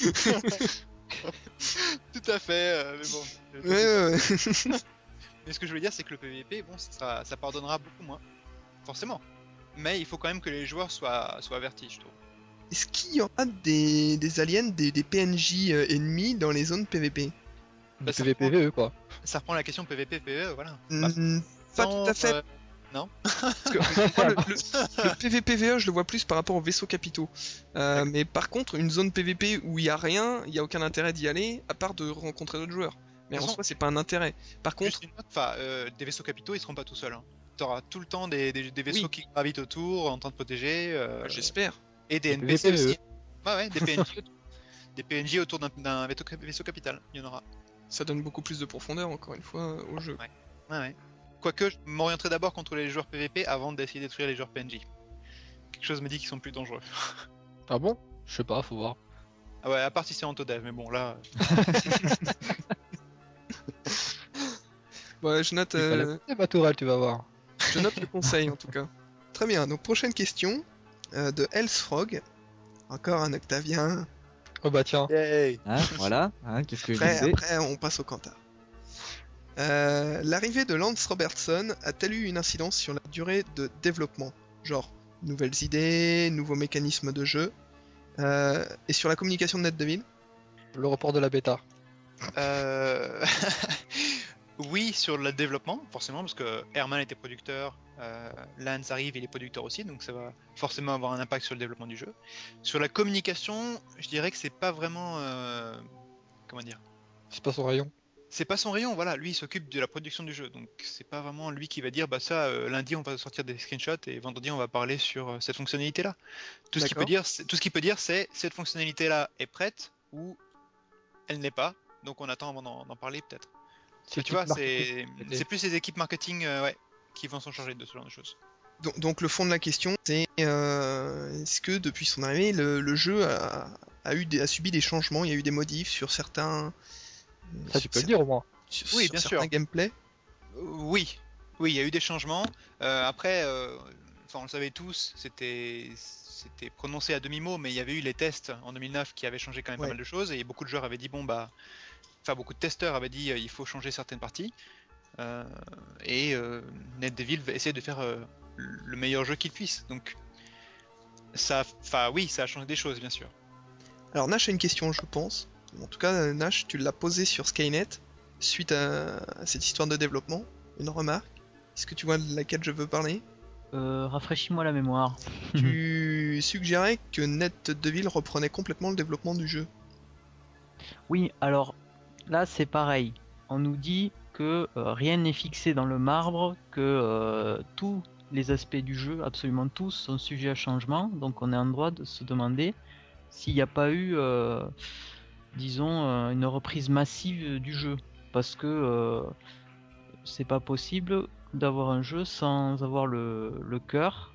Tout à fait, euh, mais bon. Ouais ouais ouais. Mais ce que je voulais dire, c'est que le P V P, bon, ça, sera- ça pardonnera beaucoup moins, forcément. Mais il faut quand même que les joueurs soient, soient avertis, je trouve. Est-ce qu'il y aura des, des aliens, des, des P N J euh, ennemis dans les zones P V P? Bah, ça P V P V E quoi. Ça reprend la question P V P, P V E, voilà. Bah, Hmm, Pas sans, tout à fait. euh, non. Parce que moi, le, le- le P V P V E, je le vois plus par rapport aux vaisseaux capitaux. Euh, mais par contre, une zone P V P où il y a rien, il y a aucun intérêt d'y aller, à part de rencontrer d'autres joueurs. Mais De en toute soi, c'est pas un intérêt. Par contre, Juste une note, enfin, euh, des vaisseaux capitaux, ils seront pas tout seuls. Hein. T'auras tout le temps des, des, des vaisseaux Oui. qui gravitent autour, en train de protéger. euh, j'espère. Et des Des N P C P V P, aussi. Ouais, ouais, des P N J, des P N J autour d'un- d'un vaisseau, vaisseau capital, il y en aura. Ça donne beaucoup plus de profondeur, encore une fois, euh, au jeu. Ouais. Ouais, ouais. Quoique, je m'orienterai d'abord contre les joueurs P V P avant d'essayer de détruire les joueurs P N J. Quelque chose me dit qu'ils sont plus dangereux. Ah bon? Je sais pas, faut voir. Ah ouais, à part si c'est en Todev, mais bon, là. Ouais, je note, Il fallait euh, pousser ma tourelle, tu vas voir. je note le conseil en tout cas. Très bien, donc prochaine question euh, de Hellsfrog. Encore un Octavien. Oh bah tiens. Hein, voilà, hein, qu'est-ce que je Après, disais? après, on passe au Cantar. Euh, L'arrivée de Lance Robertson a-t-elle eu une incidence sur la durée de développement? Genre, nouvelles idées, nouveaux mécanismes de jeu, euh, et sur la communication de NetDevil? Le report de la bêta. Euh... oui, sur le développement, forcément, parce que Herman était producteur, euh, Lance arrive, il est producteur aussi, donc ça va forcément avoir un impact sur le développement du jeu. Sur la communication, je dirais que c'est pas vraiment. euh, Comment dire? C'est pas son rayon. C'est pas son rayon, voilà, lui il s'occupe de la production du jeu, donc c'est pas vraiment lui qui va dire bah ça, euh, lundi on va sortir des screenshots et vendredi on va parler sur euh, cette fonctionnalité là. Tout ce qu'il peut D'accord. dire, c'est- tout ce qu'il peut dire c'est cette fonctionnalité là est prête ou elle n'est pas, donc on attend avant d'en d'en parler peut-être. C'est Tu vois, type c'est marketing. c'est plus les équipes marketing euh, ouais, qui vont s'en charger de ce genre de choses. Donc, donc le fond de la question, c'est euh, est-ce que depuis son arrivée, le, le jeu a, a eu des, a subi des changements, il y a eu des modifs sur certains. euh, Ça, sur tu peux le cer- dire au moins. sur- Oui, sur bien certains sûr. gameplay. Euh, Oui, oui, il y a eu des changements. Euh, après, euh, enfin, on le savait tous, c'était c'était prononcé à demi-mot, mais il y avait eu les tests en deux mille neuf qui avaient changé quand même Ouais. pas mal de choses, et beaucoup de joueurs avaient dit bon bah, enfin beaucoup de testeurs avaient dit euh, il faut changer certaines parties, Euh, et euh, NetDevil va essayer de faire euh, le meilleur jeu qu'il puisse. Donc ça, enfin oui, ça a changé des choses bien sûr. Alors Nash a une question, je pense. En tout cas, euh, Nash, tu l'as posée sur Skynet suite à, à cette histoire de développement. Une remarque. Est-ce que tu vois de laquelle je veux parler? Euh, rafraîchis-moi la mémoire. Tu suggérais que NetDevil reprenait complètement le développement du jeu. Oui, alors là c'est pareil. On nous dit que euh, rien n'est fixé dans le marbre, que euh, tous les aspects du jeu, absolument tous, sont sujets à changement. Donc on est en droit de se demander s'il n'y a pas eu, euh, disons, euh, une reprise massive du jeu. Parce que euh, c'est pas possible d'avoir un jeu sans avoir le, le cœur.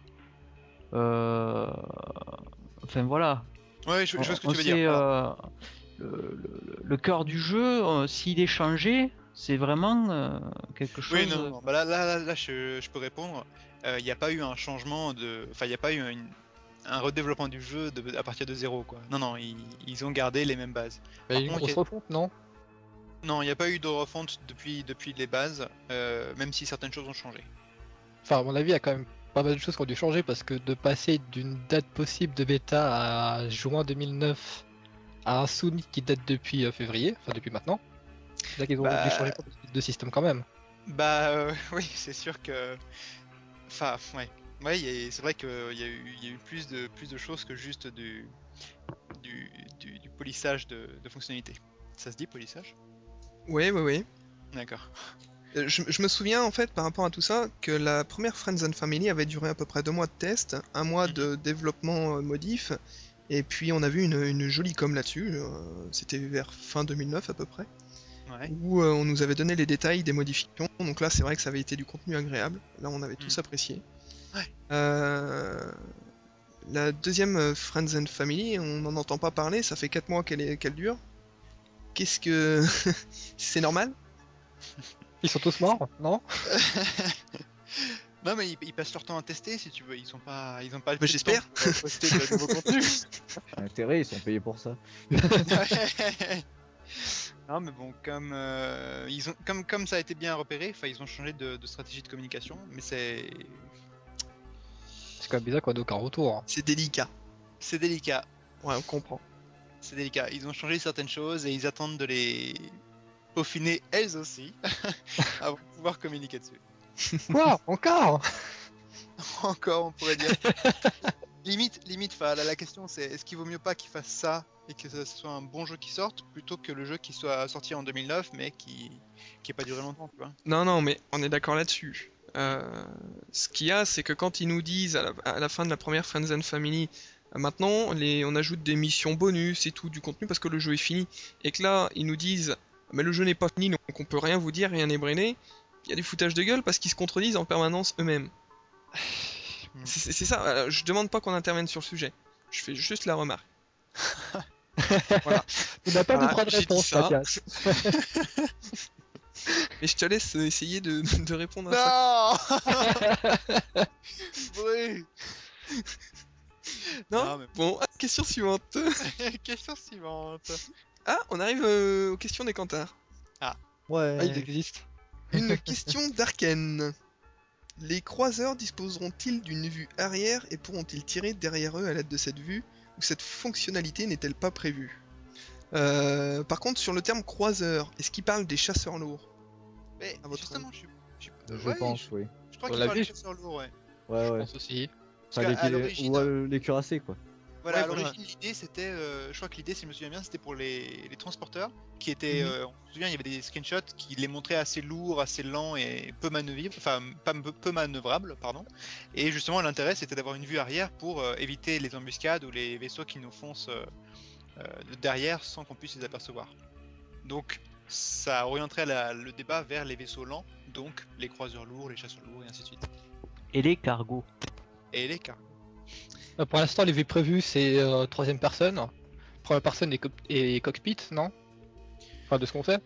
Euh, Enfin voilà, Ouais, je, je vois ce que on tu veux sait, dire. Voilà. euh, le, le- le cœur du jeu, euh, s'il est changé, c'est vraiment euh, quelque chose. Oui, non, non. Bah là, là, là, là, je, je peux répondre. Euh, Il n'y a pas eu un changement de. Enfin, il n'y a pas eu une- un redéveloppement du jeu de- à partir de zéro, quoi. Non, non, ils, ils ont gardé les mêmes bases. Mais Par une contre, grosse il y a- refonte, non? Non, il n'y a pas eu de refonte depuis, depuis les bases, euh, même si certaines choses ont changé. Enfin, à mon avis, il y a quand même pas mal de choses qui ont dû changer parce que de passer d'une date possible de bêta à juin deux mille neuf à un Sony qui date depuis euh, février, enfin depuis maintenant, c'est là qu'ils ont Bah, dû changer de système quand même. Bah euh, oui, c'est sûr que. Enfin, ouais. Ouais, y a- c'est vrai qu'il y a eu, il y a eu plus de, plus de choses que juste du, du, du, du polissage de, de fonctionnalités. Ça se dit polissage? Ouais, ouais, ouais. D'accord. Euh, Je, je me souviens en fait par rapport à tout ça que la première Friends and Family avait duré à peu près deux mois de test, un mois de développement euh, modif, et puis on a vu une, une jolie com là-dessus, euh, c'était vers fin deux mille neuf à peu près, Ouais. où euh, on nous avait donné les détails des modifications, donc là c'est vrai que ça avait été du contenu agréable, là on avait tous Mm. apprécié. Ouais. Euh, La deuxième euh, Friends and Family, on n'en entend pas parler, ça fait quatre mois qu'elle est- qu'elle dure. Qu'est-ce que... c'est normal? Ils sont tous morts, non? Non mais ils, ils passent leur temps à tester si tu veux, ils sont pas, ils ont pas le Bah, temps j'espère. pour, euh, poster de nouveaux contenus. Intérêt, ils sont payés pour ça. Non mais bon, comme euh, ils ont, comme comme ça a été bien repéré, enfin ils ont changé de, de stratégie de communication, mais c'est C'est quand même bizarre qu'on ait aucun retour. C'est délicat. c'est délicat, Ouais, on comprend. c'est délicat. Ils ont changé certaines choses et ils attendent de les peaufiner elles aussi avant de pouvoir communiquer dessus. Quoi? Encore? Encore, on pourrait dire. Limite, limite, enfin, la, la question c'est est-ce qu'il vaut mieux pas qu'ils fassent ça et que ce soit un bon jeu qui sorte plutôt que le jeu qui soit sorti en deux mille neuf mais qui qui ait pas duré longtemps, tu vois. Non, non, mais on est d'accord là-dessus. Euh, ce qu'il y a, c'est que quand ils nous disent à la, à la fin de la première Friends and Family, euh, maintenant les, on ajoute des missions bonus et tout, du contenu parce que le jeu est fini, et que là ils nous disent mais le jeu n'est pas fini donc on peut rien vous dire, rien ébréner, il y a du foutage de gueule parce qu'ils se contredisent en permanence eux-mêmes. C'est c'est- c'est ça, alors, je demande pas qu'on intervienne sur le sujet, je fais juste la remarque. Voilà. On n'a pas Voilà, de droit de j'ai dit réponse, ça. Mathias. Et je te laisse euh, essayer de, de répondre à ça. Non. Oui. Non, Non, mais- Bon, question suivante. Question suivante. Ah, on arrive euh, aux questions des cantards. Ouais. Ah, il existe. Une question d'Arken. Les croiseurs disposeront-ils d'une vue arrière et pourront-ils tirer derrière eux à l'aide de cette vue, ou cette fonctionnalité n'est-elle pas prévue? Euh, Par contre, sur le terme croiseur, est-ce qu'il parle des chasseurs lourds? Mais À votre justement, je, suis- je, suis- Je ouais, pense, je, oui. je crois On qu'il l'a parle vu. de chasseurs lourds, ouais. Ouais, Je ouais. pense aussi. Parce Enfin, qu'à- à les, l'origine- ou euh, les cuirassés, quoi. Voilà, Ouais, à voilà. l'origine, l'idée c'était, euh, je crois que l'idée, si je me souviens bien, c'était pour les, les transporteurs qui étaient, Mhm. euh, on se souvient, il y avait des screenshots qui les montraient assez lourds, assez lents et peu manœuvrables, enfin pas peu, peu manœuvrables, pardon. Et justement, l'intérêt c'était d'avoir une vue arrière pour euh, éviter les embuscades ou les vaisseaux qui nous foncent euh, euh, de derrière sans qu'on puisse les apercevoir. Donc, ça orienterait la- le débat vers les vaisseaux lents, donc les croiseurs lourds, les chasseurs lourds et ainsi de suite. Et les cargos. Et les cargos. Euh, Pour l'instant, les vues prévues, c'est euh, troisième personne. Première personne et, co- et cockpit, non? Enfin, de ce qu'on sait.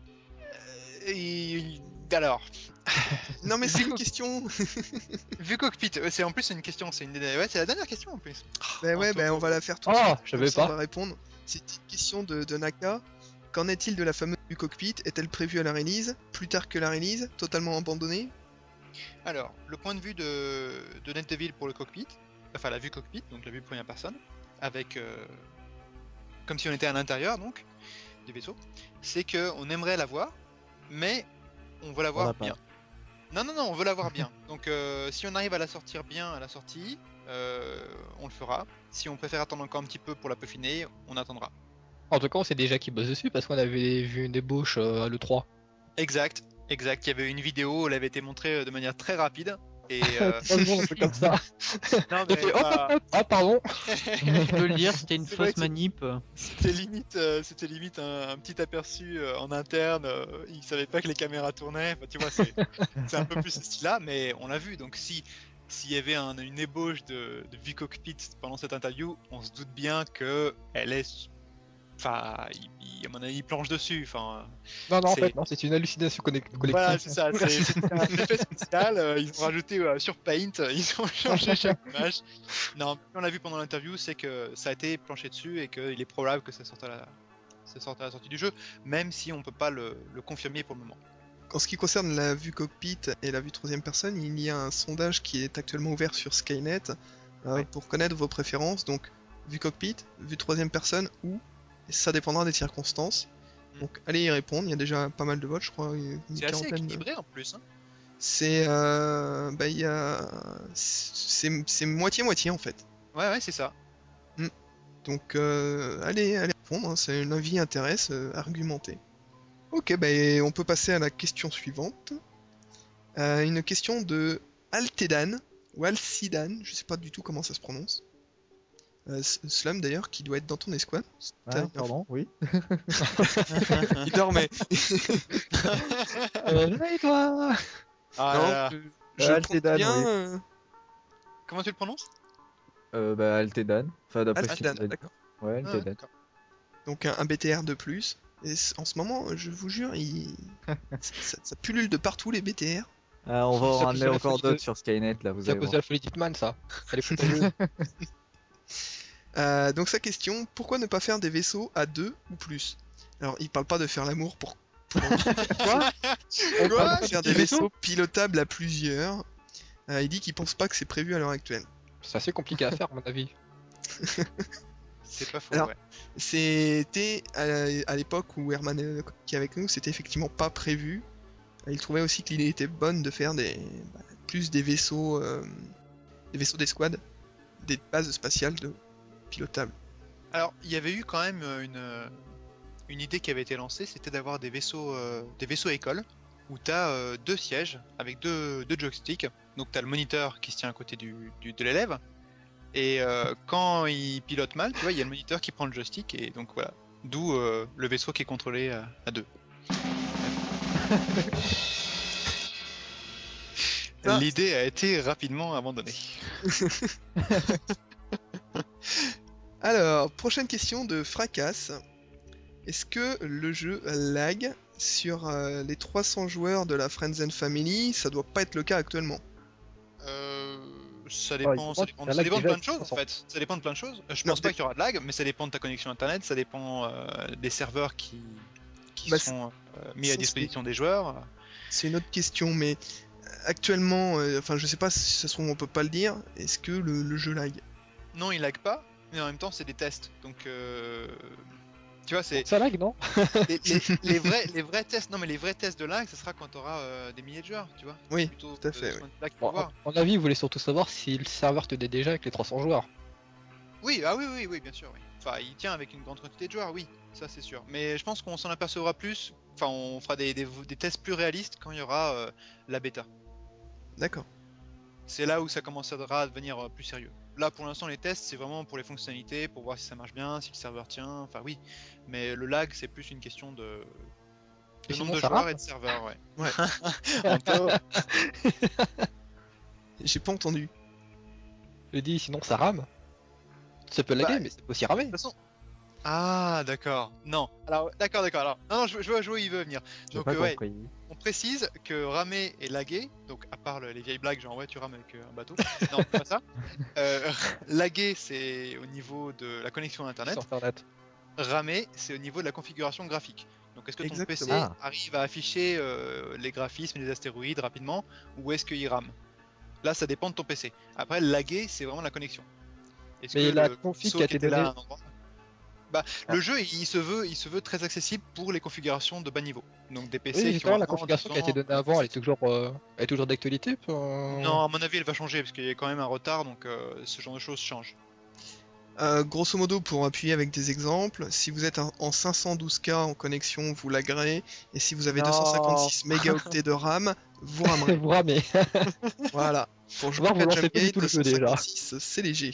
Et alors, Non mais c'est une question. vu cockpit, euh, c'est en plus c'est une question, c'est une des- ouais, c'est la dernière question en plus. Bah ouais, Anto- bah on va la faire tout de Oh, suite. je comme savais ça, on pas. va répondre. C'est une question de, de Naka. Qu'en est-il de la fameuse vue cockpit? Est-elle prévue à la release? Plus tard que la release? Totalement abandonnée? Alors, le point de vue de, de NetDevil pour le cockpit, enfin la vue cockpit, donc la vue première personne, avec euh, comme si on était à l'intérieur donc du vaisseau, c'est que on aimerait la voir, mais on veut la voir l'a pas. bien. Non non non, on veut la voir bien. Donc euh, si on arrive à la sortir bien à la sortie, euh, on le fera. Si on préfère attendre encore un petit peu pour la peaufiner, on attendra. En tout cas, on sait déjà qu'ils bossent dessus parce qu'on avait vu une ébauche euh, à l'E trois. Exact, exact. Il y avait une vidéo, elle avait été montrée euh, de manière très rapide. Et euh, Trois secondes, un truc comme ça. non, J'ai mais, fait, hop, bah, hop, hop. Ah, pardon. Tu peux le dire, c'était une C'est vrai fausse que- manip. c'était limite, euh, c'était limite un, un petit aperçu euh, en interne. Euh, ils savaient pas que les caméras tournaient. Enfin, tu vois, c'est c'est un peu plus ce style-là, mais on l'a vu. Donc si s'il y avait un- une ébauche de, de vue cockpit pendant cette interview, on se doute bien que elle est, enfin, il, il- à mon avis, il planche dessus. Enfin, Non, non, en C'est- fait, non, c'est une hallucination connect- collective. voilà, c'est ça. C'est c'est un effet spécial. euh, ils ont rajouté euh, sur Paint, euh, ils ont changé chaque image. Non, on l'a vu pendant l'interview, c'est que ça a été planché dessus et qu'il est probable que ça sorte à la, ça sorte à la sortie du jeu, même si on peut pas le, le confirmer pour le moment. en ce qui concerne la vue cockpit et la vue troisième personne, il y a un sondage qui est actuellement ouvert sur Skynet euh, Ouais. pour connaître vos préférences. Donc, vue cockpit, vue troisième personne ou ça dépendra des circonstances. Mm. Donc, allez y répondre. Il y a déjà pas mal de votes, je crois. Une C'est assez quarantaine de- équilibré en plus. Hein. C'est euh, bah il y a c'est c'est moitié-moitié en fait. Ouais, ouais, c'est ça. Donc euh, allez allez répondre, hein, c'est l'avis intéresse, euh, argumenté. Ok, bah on peut passer à la question suivante. Euh, une question de Altedan ou Alcidan, je sais pas du tout comment ça se prononce. Euh, S- Slum d'ailleurs qui doit être dans ton escouade. T'as Ah, une pardon, oui. Il dormait. Euh, et toi Ah Non, là là. je, Euh, je Altedan, compte bien. oui. euh, Comment tu le prononces? Euh, bah, Altedan. Enfin, d'après ce Altedan, qu'il nous a dit. d'accord. Ouais, Ah, Altedan. d'accord. Donc un, un B T R de plus. Et c- en ce moment, je vous jure, il... ça, ça pullule de partout les B T R. Ah, on va Ça en peut ramener faire la encore folie de- d'autres sur Skynet, là, vous C'est à allez cause de voir. la folie d'Hitman, ça. Elle est contagieuse. Euh, donc sa question, pourquoi ne pas faire des vaisseaux à deux ou plus? Alors il parle pas de faire l'amour pour... pour... Quoi On Quoi parle de faire des Des vaisseaux vaisseaux pilotables à plusieurs. Euh, il dit qu'il pense pas que c'est prévu à l'heure actuelle. C'est assez compliqué à faire, à mon avis. C'est pas faux, Alors, ouais. C'était à, à l'époque où Herman euh, qui est avec nous, c'était effectivement pas prévu. Euh, Il trouvait aussi que l'idée était bonne de faire des bah, plus des vaisseaux, euh, des vaisseaux d'escouade, des bases spatiales de pilotables. Alors, il y avait eu quand même euh, une, euh, une idée qui avait été lancée, c'était d'avoir des vaisseaux, euh, des vaisseaux écoles, où tu as deux sièges avec deux, deux joysticks. Donc tu as le moniteur qui se tient à côté du, du- de l'élève, et euh, quand il pilote mal, tu vois, il y a le moniteur qui prend le joystick, et donc voilà. D'où euh, le vaisseau qui est contrôlé à, à deux. Ça- L'idée a été rapidement abandonnée. Alors, prochaine question de Fracasse. Est-ce que le jeu lag sur euh, les trois cents joueurs de la Friends and Family? Ça doit pas être le cas actuellement. Euh, ça il dépend, faut ça pas dépend, qu'il y a ça lag dépend de déjà, plein de choses en de toute fait. Ça dépend de plein de choses. Je Non, pense pas dé- qu'il y aura de lag, mais ça dépend de ta connexion internet, ça dépend euh, des serveurs qui, qui Bah, seront euh, mis à ça, disposition des joueurs. C'est une autre question, mais actuellement, euh, enfin je sais pas si ça se trouve on peut pas le dire, est-ce que le, le jeu lag? Non, il lag pas, mais en même temps c'est des tests. Donc euh, tu vois, c'est Ça lag, non? les, les- les vrais, les vrais tests. Non, mais les vrais tests de lag, ce sera quand tu auras des milliers de joueurs, tu vois. Oui, Plutôt tout à fait, euh, oui. soin de lag qu'il Bon, faut voir. à mon avis, vous voulez surtout savoir si le serveur tenait déjà avec les trois cents joueurs. Oui, ah oui, oui, oui, bien sûr. Oui. Enfin, il tient avec une grande quantité de joueurs, oui, ça c'est sûr. Mais je pense qu'on s'en apercevra plus. Enfin, on fera des, des, des tests plus réalistes quand il y aura euh, la bêta. D'accord. C'est là où ça commencera à devenir euh, plus sérieux. Là, pour l'instant, les tests, c'est vraiment pour les fonctionnalités, pour voir si ça marche bien, si le serveur tient. Enfin, oui. Mais le lag, c'est plus une question de, de Et sinon, nombre de ça joueurs rame et de serveurs, ouais. Ouais. Anto, J'ai pas entendu. Je dis, sinon ça rame. Ça peut laguer, Bah, mais ça peut aussi ramer. de toute façon. Ah, d'accord. Non. Alors, d'accord, d'accord. Alors, non, non, je, je vois, je vois où il veut venir. J'ai Donc, pas euh, ouais, compris. on précise que ramer et laguer, donc à part le- les vieilles blagues, genre ouais, tu rames avec euh, un bateau. Non, c'est pas ça. Euh, laguer, c'est au niveau de la connexion internet. Sur Internet. Ramer, c'est au niveau de la configuration graphique. Donc, est-ce que ton Exactement. P C Ah. arrive à afficher euh, les graphismes, les astéroïdes rapidement, ou est-ce qu'il rame? Là, ça dépend de ton P C. Après, laguer, c'est vraiment la connexion. Est-ce Mais que la le config vaisseau qui a qui été était là donnée- à un endroit- Bah, Ah. le jeu, il se veut, il se veut très accessible pour les configurations de bas niveau. Donc des P C Oui, qui justement, ont la un an, configuration deux qui a été ans. donnée avant, elle est toujours, euh, elle est toujours d'actualité euh, Non, à mon avis, elle va changer parce qu'il y a quand même un retard, donc euh, ce genre de choses change. Euh, grosso modo, pour appuyer avec des exemples, si vous êtes en en cinq cent douze K en connexion, vous laguerez, et si vous avez Non. deux cent cinquante-six mégaoctets de RAM, vous ramerez. Vous ramez. Voilà. Pour jouer Voir, vous à lancez plus du Jumpgate, tout le jeu, deux cent déjà. cinquante-six, c'est léger.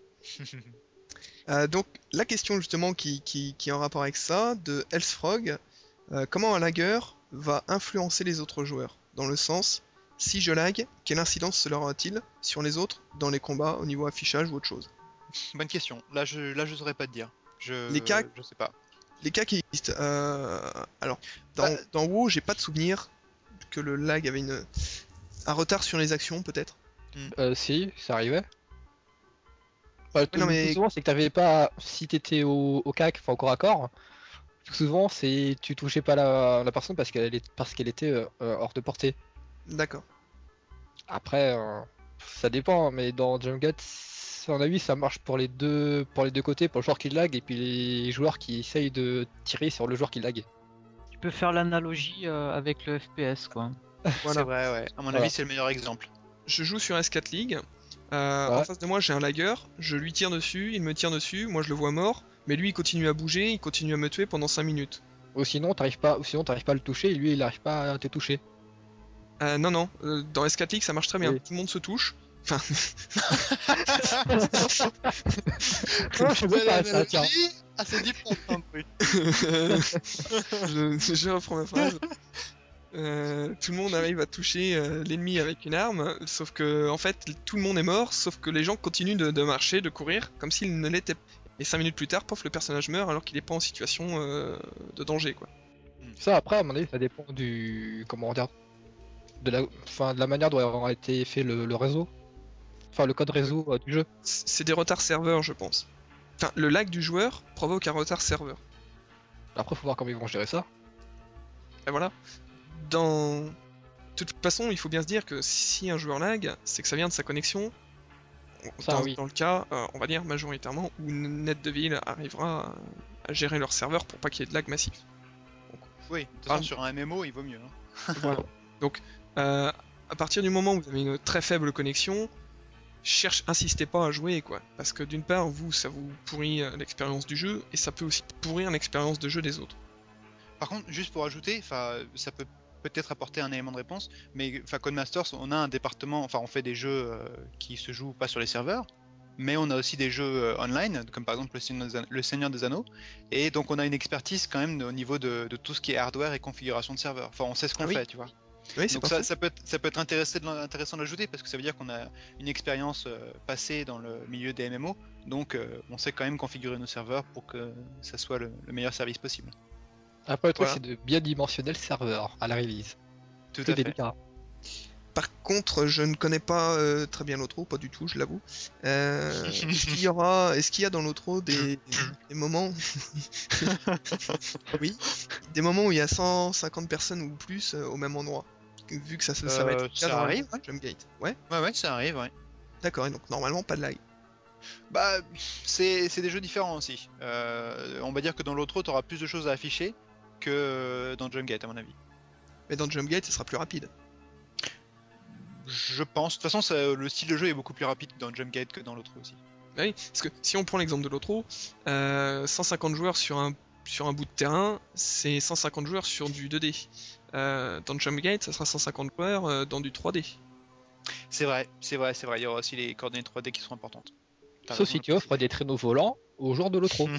Euh, donc, la question justement qui, qui, qui est en rapport avec ça, de Hellsfrog, euh, comment un lagueur va influencer les autres joueurs? Dans le sens, si je lag, quelle incidence cela aura-t-il sur les autres dans les combats au niveau affichage ou autre chose? Bonne question. Là, je, là, je saurais pas te dire. Je, Les cas- je sais pas. Les cas qui existent. Euh, alors, dans, Bah- dans WoW, j'ai pas de souvenir que le lag avait une, un retard sur les actions, peut-être. Euh, si, ça arrivait. Bah, non, le mais- plus souvent, c'est que t'avais pas. Si t'étais au, au C A C, enfin au corps à corps, Souvent, c'est tu touchais pas la, la personne parce qu'elle est parce qu'elle était euh, euh, hors de portée. D'accord. Après, euh, ça dépend, mais dans Jumpgate, à mon avis, ça marche pour les deux pour les deux côtés, pour le joueur qui lag et puis les joueurs qui essayent de tirer sur le joueur qui lag. Tu peux faire l'analogie euh, avec le F P S, quoi. Voilà. C'est vrai, ouais. À mon Voilà. avis, c'est le meilleur exemple. Je joue sur S quatre League. Euh, Ouais. En face de moi, j'ai un lagger. Je lui tire dessus, il me tire dessus. Moi, je le vois mort. Mais lui, il continue à bouger, il continue à me tuer pendant cinq minutes. Ou sinon, t'arrives pas, ou sinon t'arrives pas à le toucher et lui, il n'arrive pas à te toucher. Euh, non, non. euh, dans S quatre League, ça marche très bien. Oui. Tout le monde se touche. Enfin, Ah, je sais pas, ça, tiens. Ah, c'est différent un peu. je, je reprends ma phrase. Euh, tout le monde arrive à toucher euh, l'ennemi avec une arme, sauf que en fait tout le monde est mort, sauf que les gens continuent de, de marcher, de courir, comme s'ils ne l'étaient pas. Et cinq minutes plus tard, pof, le personnage meurt alors qu'il est pas en situation euh, de danger, quoi. Ça, après, à mon avis, ça dépend du comment dire, de la, enfin, de la manière dont aura été fait le, le réseau, enfin le code réseau euh, du jeu. C- C'est des retards serveurs, je pense. Enfin, le lag du joueur provoque un retard serveur. Après, faut voir comment ils vont gérer ça. Et voilà. Dans... De toute façon, il faut bien se dire que si un joueur lag, c'est que ça vient de sa connexion. Ça, dans, oui. dans le cas, euh, on va dire majoritairement, où NetDevil arrivera à, à gérer leur serveur pour pas qu'il y ait de lag massif. Oui, de toute Ah. façon, sur un M M O, il vaut mieux. Hein. Voilà. Donc, euh, à partir du moment où vous avez une très faible connexion, cherche, insistez pas à jouer, quoi. Parce que d'une part, vous, ça vous pourrit euh, l'expérience du jeu, et ça peut aussi pourrir l'expérience de jeu des autres. Par contre, juste pour ajouter, enfin, ça peut peut-être apporter un élément de réponse, mais enfin, Codemasters, on a un département, enfin, on fait des jeux euh, qui se jouent pas sur les serveurs, mais on a aussi des jeux euh, online, comme par exemple le Seigneur, des An- le Seigneur des Anneaux, et donc on a une expertise quand même au niveau de, de tout ce qui est hardware et configuration de serveur. Enfin, on sait ce qu'on Ah oui. fait, tu vois. Oui, c'est Donc pas ça, faux. ça peut être, ça peut être intéressant de l'en- intéressant de l'ajouter parce que ça veut dire qu'on a une expérience euh, passée dans le milieu des M M O, donc euh, on sait quand même configurer nos serveurs pour que ça soit le, le meilleur service possible. Après, le truc, Voilà. c'est de bien dimensionner le serveur à la release. Tout C'est à fait. délicat. Par contre, je ne connais pas euh, très bien l'O T R O, pas du tout, je l'avoue. Euh, est-ce qu'il y aura, est-ce qu'il y a dans l'O T R O des, des moments, oui, des moments où il y a cent cinquante personnes ou plus euh, au même endroit, vu que ça, se- ça va être Euh, le cas ça dans arrive, le Jumpgate. Ouais, Ouais, ouais, ça arrive, ouais. d'accord. Et donc normalement pas de lag. Bah, c'est c'est des jeux différents aussi. Euh, on va dire que dans l'autre, tu auras plus de choses à afficher que dans Jumpgate, à mon avis. Mais dans Jumpgate, ça sera plus rapide. Je pense. De toute façon, ça- le style de jeu est beaucoup plus rapide dans Jumpgate que dans l'autre aussi. Ah oui, parce que si on prend l'exemple de l'O T R O, euh, cent cinquante joueurs sur un, sur un bout de terrain, c'est cent cinquante joueurs sur du deux D. Euh, dans Jumpgate, ça sera cent cinquante joueurs euh, dans du trois D. C'est vrai, c'est vrai, c'est vrai. Il y aura aussi les coordonnées trois D qui seront importantes. T'as Sauf raison si de tu offres des traîneaux volants aux joueurs de l'O T R O.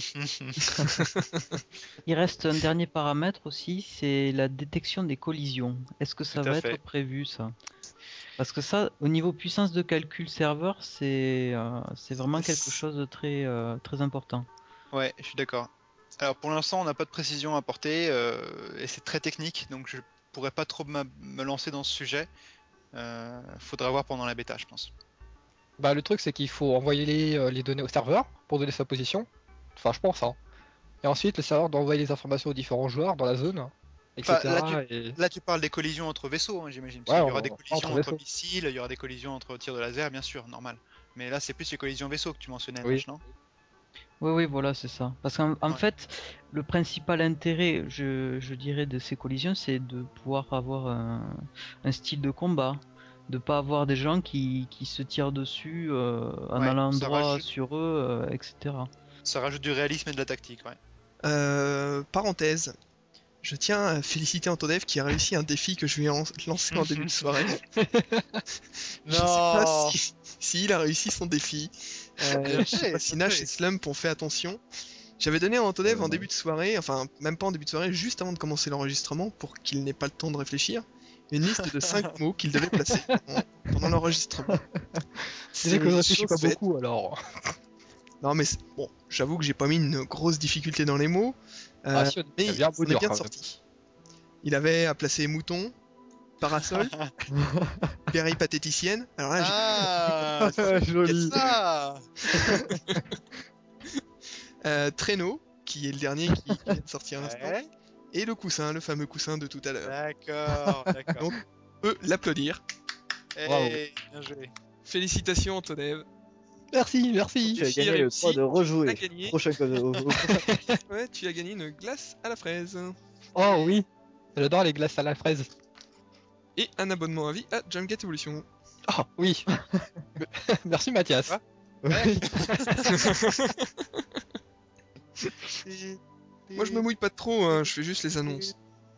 Il reste un dernier paramètre aussi, c'est la détection des collisions. Est-ce que ça Tout à va fait. être prévu, ça? Parce que ça, au niveau puissance de calcul serveur, c'est euh, c'est vraiment quelque chose de très, euh, très important. Ouais, je suis d'accord. Alors pour l'instant, on n'a pas de précision à apporter euh, et c'est très technique, donc je pourrais pas trop me me lancer dans ce sujet. Euh, faudra voir pendant la bêta, je pense. Bah, le truc, c'est qu'il faut envoyer les, euh, les données au serveur pour donner sa position. Enfin, je pense, hein. Et ensuite, le serveur doit envoyer les informations aux différents joueurs dans la zone, et cetera. Enfin, là, et... Là, tu parles des collisions entre vaisseaux, hein, j'imagine. Ouais, il y aura on- des entre collisions entre, vaisseaux. missiles, il y aura des collisions entre tirs de laser, bien sûr, normal. Mais là, c'est plus les collisions vaisseaux que tu mentionnais, Oui. Nash, non? Oui, oui, voilà, c'est ça. Parce qu'en en Ouais. fait, le principal intérêt, je, je dirais, de ces collisions, c'est de pouvoir avoir un, un style de combat. De pas avoir des gens qui, qui se tirent dessus euh, en Ouais, allant ça droit rajoute- sur eux, euh, et cetera. Ça rajoute du réalisme et de la tactique, ouais. Euh, parenthèse, je tiens à féliciter Antodev qui a réussi un défi que je lui ai en- lancé en début de soirée. Je sais pas si, si il a réussi son défi. Euh, je sais pas si Nash et Slump ont fait attention. J'avais donné à Antodev Euh, en non. début de soirée, enfin même pas en début de soirée, juste avant de commencer l'enregistrement pour qu'il n'ait pas le temps de réfléchir, une liste de cinq mots qu'il devait placer pendant, pendant l'enregistrement. C'est que je réfléchis chose pas faite. beaucoup, alors. Non mais c'est- bon, j'avoue que j'ai pas mis une grosse difficulté dans les mots. Euh, Ah, si, on mais a bien beau on est dire, bien quand même. sorti. Il avait à placer mouton, parasol, péripatéticienne. Alors là, j'ai- Ah, Joli. ça euh, traîneau, qui est le dernier qui, qui vient de sortir à l'instant. Ouais. Et le coussin, le fameux coussin de tout à l'heure. D'accord, d'accord. Donc, on peut l'applaudir. Eh, bravo. bien joué. Félicitations, Antonev. Merci, merci. Tu as J'ai gagné le réussi, droit de tu rejouer. as gagné. Prochain code. au- au- Ouais, tu as gagné une glace à la fraise. Oh oui, j'adore les glaces à la fraise. Et un abonnement à vie à Jumpgate Evolution. Oh oui. Merci Mathias. Quoi Oui. Moi, je me mouille pas trop, hein, je fais juste les annonces.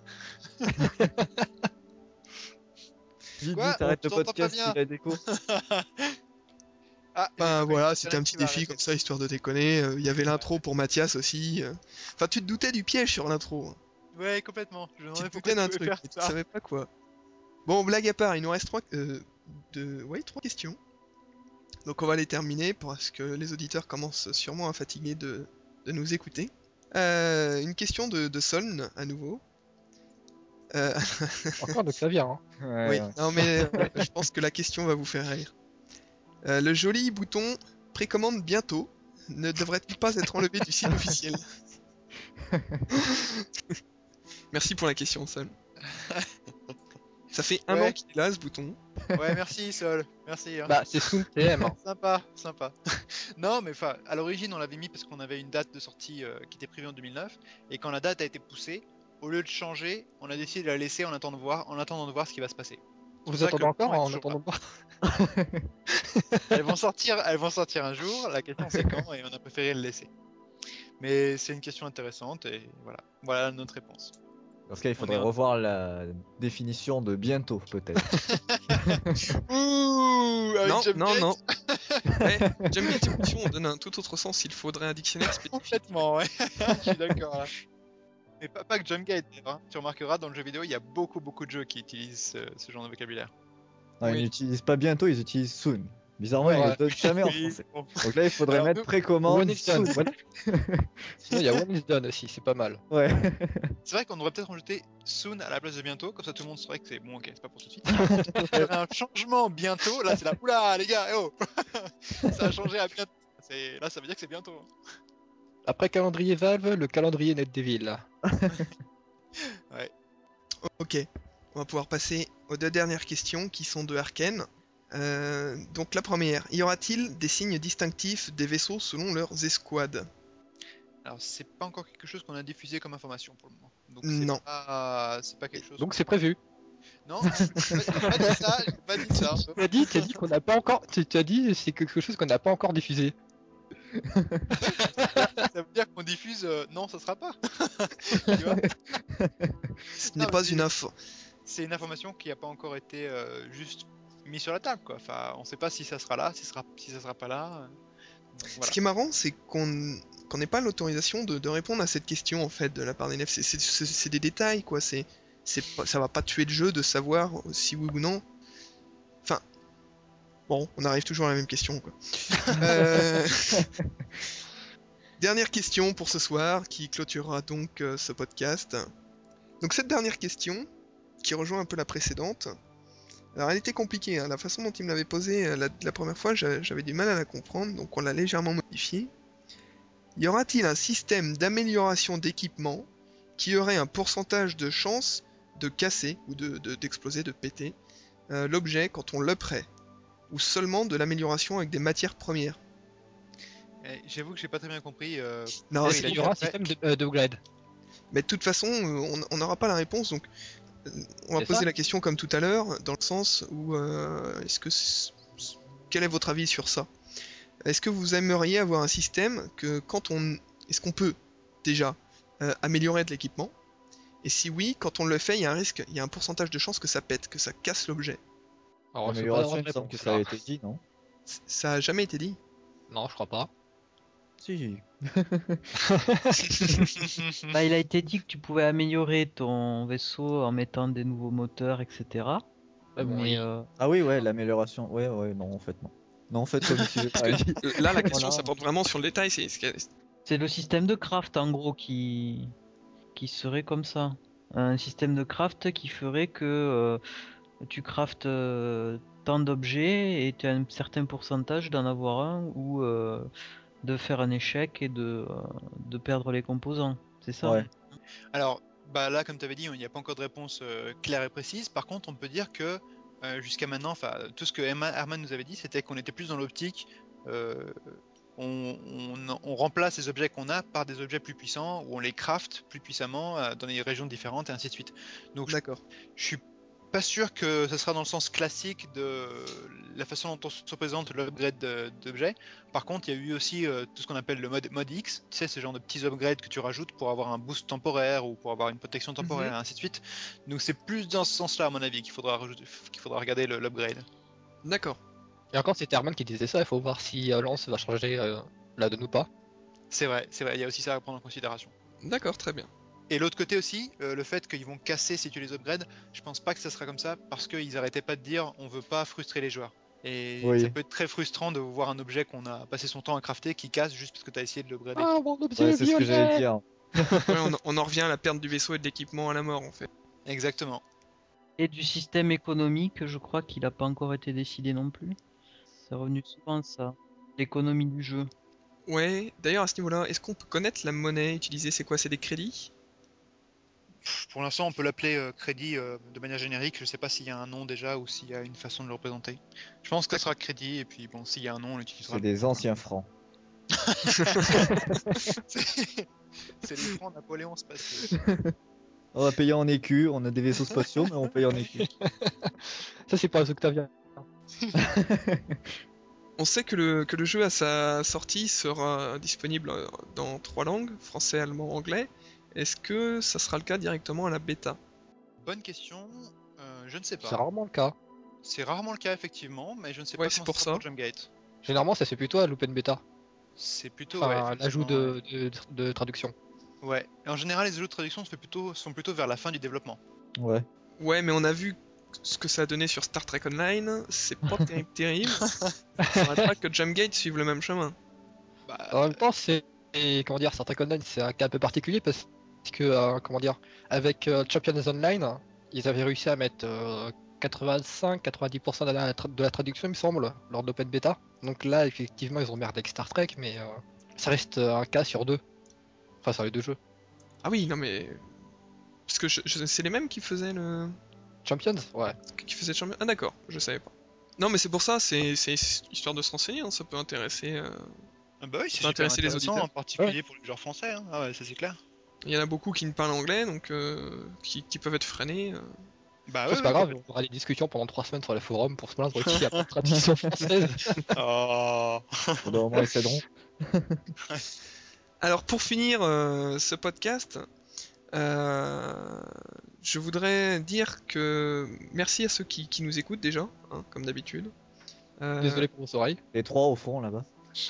Vite, Quoi vite, arrête On le t'entend pas podcast, bien. il a déco. Ah, Enfin j'ai- voilà, j'ai c'était un rien petit qui va, défi c'est- comme ça, histoire de déconner. Euh, Il y avait l'intro pour Mathias aussi. euh. Enfin, tu te doutais du piège sur l'intro. hein. Ouais, complètement. Je me Tu demandais te pourquoi doutais d'un tu pouvais truc, faire mais tu ça. savais pas quoi. Bon, blague à part, il nous reste trois, euh, de... ouais, trois questions. Donc on va les terminer parce que les auditeurs commencent sûrement à fatiguer de, de nous écouter. Euh, une question de, de Soln, à nouveau. Euh, Encore de clavier. Hein. Ouais, oui, ouais. non mais euh, je pense que la question va vous faire rire. Euh, le joli bouton précommande bientôt ne devrait-il pas être enlevé du site officiel? Merci pour la question, Sol. Ça fait un Ouais. an qu'il est là, ce bouton. Ouais, merci Sol. Merci. hein. Bah c'est Soon T M. Hein. Sympa, sympa. Non, mais enfin, à l'origine, on l'avait mis parce qu'on avait une date de sortie euh, qui était prévue en deux mille neuf. Et quand la date a été poussée, au lieu de changer, on a décidé de la laisser en attendant de voir, en attendant de voir ce qui va se passer. C'est pour Vous ça attendez que le encore plan est en toujours attendant de voir. Elles vont sortir, elles vont sortir un jour. La question c'est quand, et on a préféré le laisser. Mais c'est une question intéressante et voilà, voilà notre réponse. Dans ce cas, il faudrait est en- revoir la définition de bientôt, peut-être. Ouh, avec Non, Jumpgate, non, non. Ouais, Jumpgate Evolution, on donne un tout autre sens. Il faudrait un dictionnaire spécifique. Complètement, ouais. Je suis d'accord là. Mais pas, pas que Jumpgate, d'ailleurs, hein. Tu remarqueras dans le jeu vidéo, il y a beaucoup beaucoup de jeux qui utilisent ce, ce genre de vocabulaire. Non, Oui. ils n'utilisent pas bientôt, ils utilisent soon. Bizarrement, Ouais, ils ne ouais. le donnent jamais en Oui, français. bon. Donc là, il faudrait Alors, mettre nous- précommande One is done. soon. One- Sinon il y a One is done aussi, c'est pas mal. Ouais. C'est vrai qu'on devrait peut-être rajouter soon à la place de bientôt, comme ça tout le monde saurait que c'est bon, ok, c'est pas pour tout de suite. Il y aurait un changement bientôt, là c'est la oula les gars, eh oh ça a changé à bientôt. C'est- Là ça veut dire que c'est bientôt. Après calendrier Valve, le calendrier NetDevil. là. Ok, on va pouvoir passer aux deux dernières questions qui sont de Arken. Euh, donc la première, y aura-t-il des signes distinctifs des vaisseaux selon leurs escouades? Alors c'est pas encore quelque chose qu'on a diffusé comme information pour le moment. Donc Non. c'est pas, c'est pas quelque chose. Donc c'est prévu. Non, j'ai pas, j'ai pas dit ça, j'ai pas dit ça. Tu as dit, tu as dit qu'on n'a pas encore. Tu tu as dit c'est quelque chose qu'on n'a pas encore diffusé. Ça veut dire qu'on diffuse. euh, Non, ça sera pas. Tu vois, Ce Non, n'est pas mais- une info. c'est une information qui a pas encore été euh, juste mise sur la table quoi. Enfin, on sait pas si ça sera là, si ça sera, si ça sera pas là. euh, donc, Ce voilà. qui est marrant, c'est qu'on qu'on n'ait pas l'autorisation de, de répondre à cette question en fait de la part des N F. C'est- C'est c'est- c'est des détails quoi. C'est c'est pas- ça va pas tuer le jeu de savoir si oui ou non. Enfin, bon, on arrive toujours à la même question quoi. Euh, Dernière question pour ce soir qui clôturera donc euh, ce podcast. Donc cette dernière question, qui rejoint un peu la précédente, alors elle était compliquée, hein. La façon dont il me l'avait posée euh, la, la première fois, j'a- j'avais du mal à la comprendre, donc on l'a légèrement modifiée. Y aura-t-il un système d'amélioration d'équipement qui aurait un pourcentage de chance de casser ou de, de- d'exploser, de péter euh, l'objet quand on l'uperait, ou seulement de l'amélioration avec des matières premières? Eh, J'avoue que j'ai pas très bien compris. euh, Non, Oui, c'est- Il y aura un système de, euh, d'upgrade. Mais de toute façon, euh, on- on n'aura pas la réponse, donc euh, on va C'est poser ça. la question comme tout à l'heure, dans le sens où euh, est-ce que c'est- quel est votre avis sur ça? Est-ce que vous aimeriez avoir un système que quand on est-ce qu'on peut déjà euh, améliorer de l'équipement? Et si oui, quand on le fait, il y a un risque, il y a un pourcentage de chance que ça pète, que ça casse l'objet. Alors, c'est pas L'amélioration, la il me semble que réponse, ça a là. été dit, non? C- Ça a jamais été dit. Non, je crois pas. Si. Bah, il a été dit que tu pouvais améliorer ton vaisseau en mettant des nouveaux moteurs, et cetera. Ah bon, Mais oui. euh, Ah oui, ouais, l'amélioration. Ouais, ouais, non, en fait, non. Non, en fait, comme si j'ai pas dit. Euh, Là, la question, Voilà. ça porte vraiment sur le détail. C'est ce qu'elle- c'est le système de craft en gros qui qui serait comme ça. Un système de craft qui ferait que euh, tu craftes euh, tant d'objets et tu as un certain pourcentage d'en avoir un où euh, de faire un échec et de, euh, de perdre les composants, c'est ça? Ouais. Alors, bah là, comme tu avais dit, il n'y a pas encore de réponse euh, claire et précise. Par contre, on peut dire que euh, jusqu'à maintenant, enfin, tout ce que Emma- Herman nous avait dit, c'était qu'on était plus dans l'optique. euh, on, on- on remplace les objets qu'on a par des objets plus puissants, ou on les craft plus puissamment euh, dans des régions différentes, et ainsi de suite. Donc, je, D'accord. je suis pas sûr que ce sera dans le sens classique de la façon dont on se représente l'upgrade de- d'objets. Par contre, il y a eu aussi euh, tout ce qu'on appelle le mode, mode X, tu sais, ce genre de petits upgrades que tu rajoutes pour avoir un boost temporaire ou pour avoir une protection temporaire, Mhm. et ainsi de suite. Donc c'est plus dans ce sens-là, à mon avis, qu'il faudra, rajouter- qu'il faudra regarder le- l'upgrade. D'accord. Et encore, c'était Herman qui disait ça, il faut voir si euh, Lance va changer euh, la donne ou pas. C'est vrai, c'est vrai, il y a aussi ça à prendre en considération. D'accord, très bien. Et l'autre côté aussi, euh, le fait qu'ils vont casser si tu les upgrades, je pense pas que ça sera comme ça parce qu'ils arrêtaient pas de dire on veut pas frustrer les joueurs. Et Oui. ça peut être très frustrant de voir un objet qu'on a passé son temps à crafter qui casse juste parce que tu as essayé de l'upgrader. Ah, mon objet Ouais, c'est ce que j'allais dire. Ouais, on, on en revient à la perte du vaisseau et de l'équipement à la mort en fait. Exactement. Et du système économique, je crois qu'il a pas encore été décidé non plus. C'est revenu souvent ça, l'économie du jeu. Ouais, d'ailleurs à ce niveau-là, est-ce qu'on peut connaître la monnaie utilisée? C'est quoi? C'est des crédits? Pff, Pour l'instant, on peut l'appeler euh, crédit euh, de manière générique. Je sais pas s'il y a un nom déjà ou s'il y a une façon de le représenter. Je pense que ça sera crédit et puis bon, s'il y a un nom, on l'utilisera. C'est des anciens francs. C'est c'est les francs Napoléon spatiaux. On va payer en écus, on a des vaisseaux spatiaux, mais on paye en écus. Ça, c'est pas les Octavia. On sait que le, que le jeu à sa sortie sera disponible euh, dans trois langues, français, allemand, anglais. Est-ce que ça sera le cas directement à la bêta? Bonne question. Euh, je ne sais C'est pas. rarement le cas. C'est rarement le cas effectivement, mais je ne sais Ouais, pas c'est comment pour ça sera ça. pour Jumpgate. Généralement, ça c'est plutôt à l'open beta. C'est plutôt ouais, Enfin, l'ajout effectivement, de, de, de traduction. ouais. Et en général, les ajouts de traduction se fait plutôt, sont plutôt vers la fin du développement. Ouais. Ouais, mais on a vu ce que ça a donné sur Star Trek Online, c'est pas terrible terrible. Faudrait pas que Jumpgate suive le même chemin. Bah, En même temps, c'est et, comment dire, Star Trek Online, c'est un cas un peu particulier parce que euh, comment dire, avec euh, Champions Online, ils avaient réussi à mettre euh, quatre-vingt-cinq à quatre-vingt-dix pour cent de la, tra- de la traduction, il me semble, lors de l'open beta. Donc là, effectivement, ils ont merdé avec Star Trek, mais euh, ça reste euh, un cas sur deux. Enfin, sur les deux jeux. Ah oui, non mais... Parce que je, je- c'est les mêmes qui faisaient le... Champions, ouais. qui faisaient Champion... Ah d'accord, je savais pas. Non mais c'est pour ça, c'est c'est histoire de se renseigner, hein, ça peut intéresser... euh, ah bah oui, c'est Ça va super intéresser les intéressant, auditeurs. en particulier pour les joueurs français. Hein. Ah ouais, ça c'est clair. Il y en a beaucoup qui ne parlent anglais, donc euh, qui, qui peuvent être freinés. euh. Bah Ça, ouais, c'est pas ouais, grave, on aura des discussions pendant trois semaines sur les forums pour se plaindre qu'il n'y a pas de traduction française. Oh. Au bout d'un moment, ils céderont. Alors pour finir euh, ce podcast, euh, je voudrais dire que merci à ceux qui, qui nous écoutent déjà, hein, comme d'habitude. Euh, Désolé pour vos oreilles. Les trois au fond là-bas.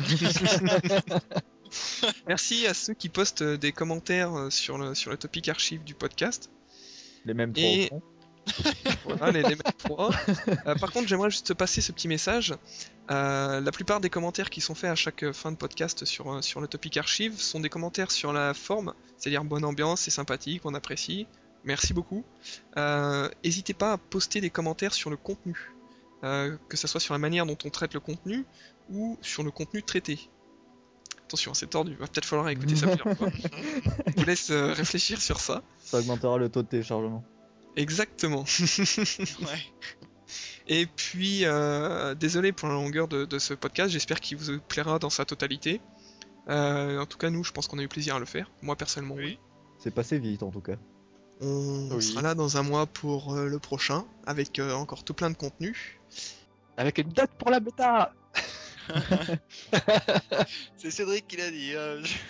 Merci à ceux qui postent des commentaires euh, sur le, sur le topic archive du podcast. Les mêmes trois Et- au fond. Voilà, les, les mêmes trois. Euh, par contre, j'aimerais juste passer ce petit message. Euh, la plupart des commentaires qui sont faits à chaque fin de podcast sur, euh, sur le topic archive sont des commentaires sur la forme, c'est-à-dire bonne ambiance, c'est sympathique, on apprécie. Merci beaucoup. Euh, N'hésitez pas à poster des commentaires sur le contenu, euh, que ce soit sur la manière dont on traite le contenu ou sur le contenu traité. Attention, c'est tordu, va peut-être falloir écouter ça plusieurs fois. Je vous laisse euh, réfléchir sur ça. Ça augmentera le taux de téléchargement. Exactement. Ouais. Et puis, euh, désolé pour la longueur de, de ce podcast, j'espère qu'il vous plaira dans sa totalité. Euh, en tout cas, nous, je pense qu'on a eu plaisir à le faire. Moi, personnellement, oui. Oui. C'est passé vite en tout cas. On Oui. sera là dans un mois pour euh, le prochain, avec euh, encore tout plein de contenu. Avec une date pour la bêta. C'est Cédric qui l'a dit. euh, je-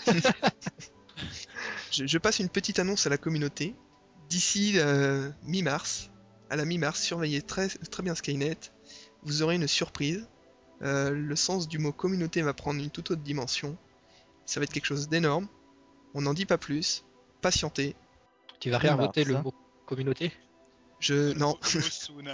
Je, je passe une petite annonce à la communauté. D'ici euh, mi-mars, à la mi-mars, surveillez très, très bien Skynet. Vous aurez une surprise. Euh, le sens du mot communauté va prendre une toute autre dimension. Ça va être quelque chose d'énorme. On n'en dit pas plus. Patientez. Tu vas réinventer Mars, le hein. mot communauté. Je... Non. Osuna.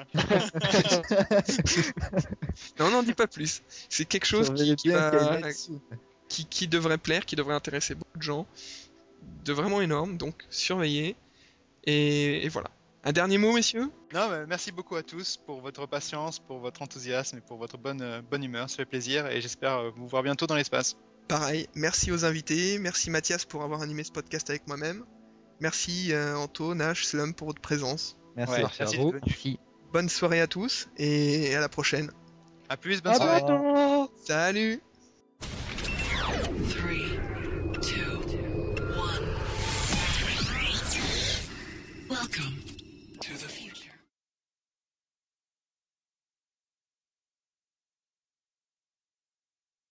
Non, n'en dis pas plus. C'est quelque chose qui, Surveillez qui bien va- Skynet soon. qui, qui devrait plaire, qui devrait intéresser beaucoup de gens. De vraiment énorme, donc surveillez. Et, et voilà. Un dernier mot, messieurs? Non, mais merci beaucoup à tous pour votre patience, pour votre enthousiasme et pour votre bonne, euh, bonne humeur. Ça fait plaisir et j'espère euh, vous voir bientôt dans l'espace. Pareil, merci aux invités, merci Mathias pour avoir animé ce podcast avec moi-même. Merci euh, Anto, Nash, Slum pour votre présence. Merci. Ouais, Merci à merci vous. d'être venu. Merci. Bonne soirée à tous et à la prochaine. À plus, bonne À soirée. bientôt. Salut! Three.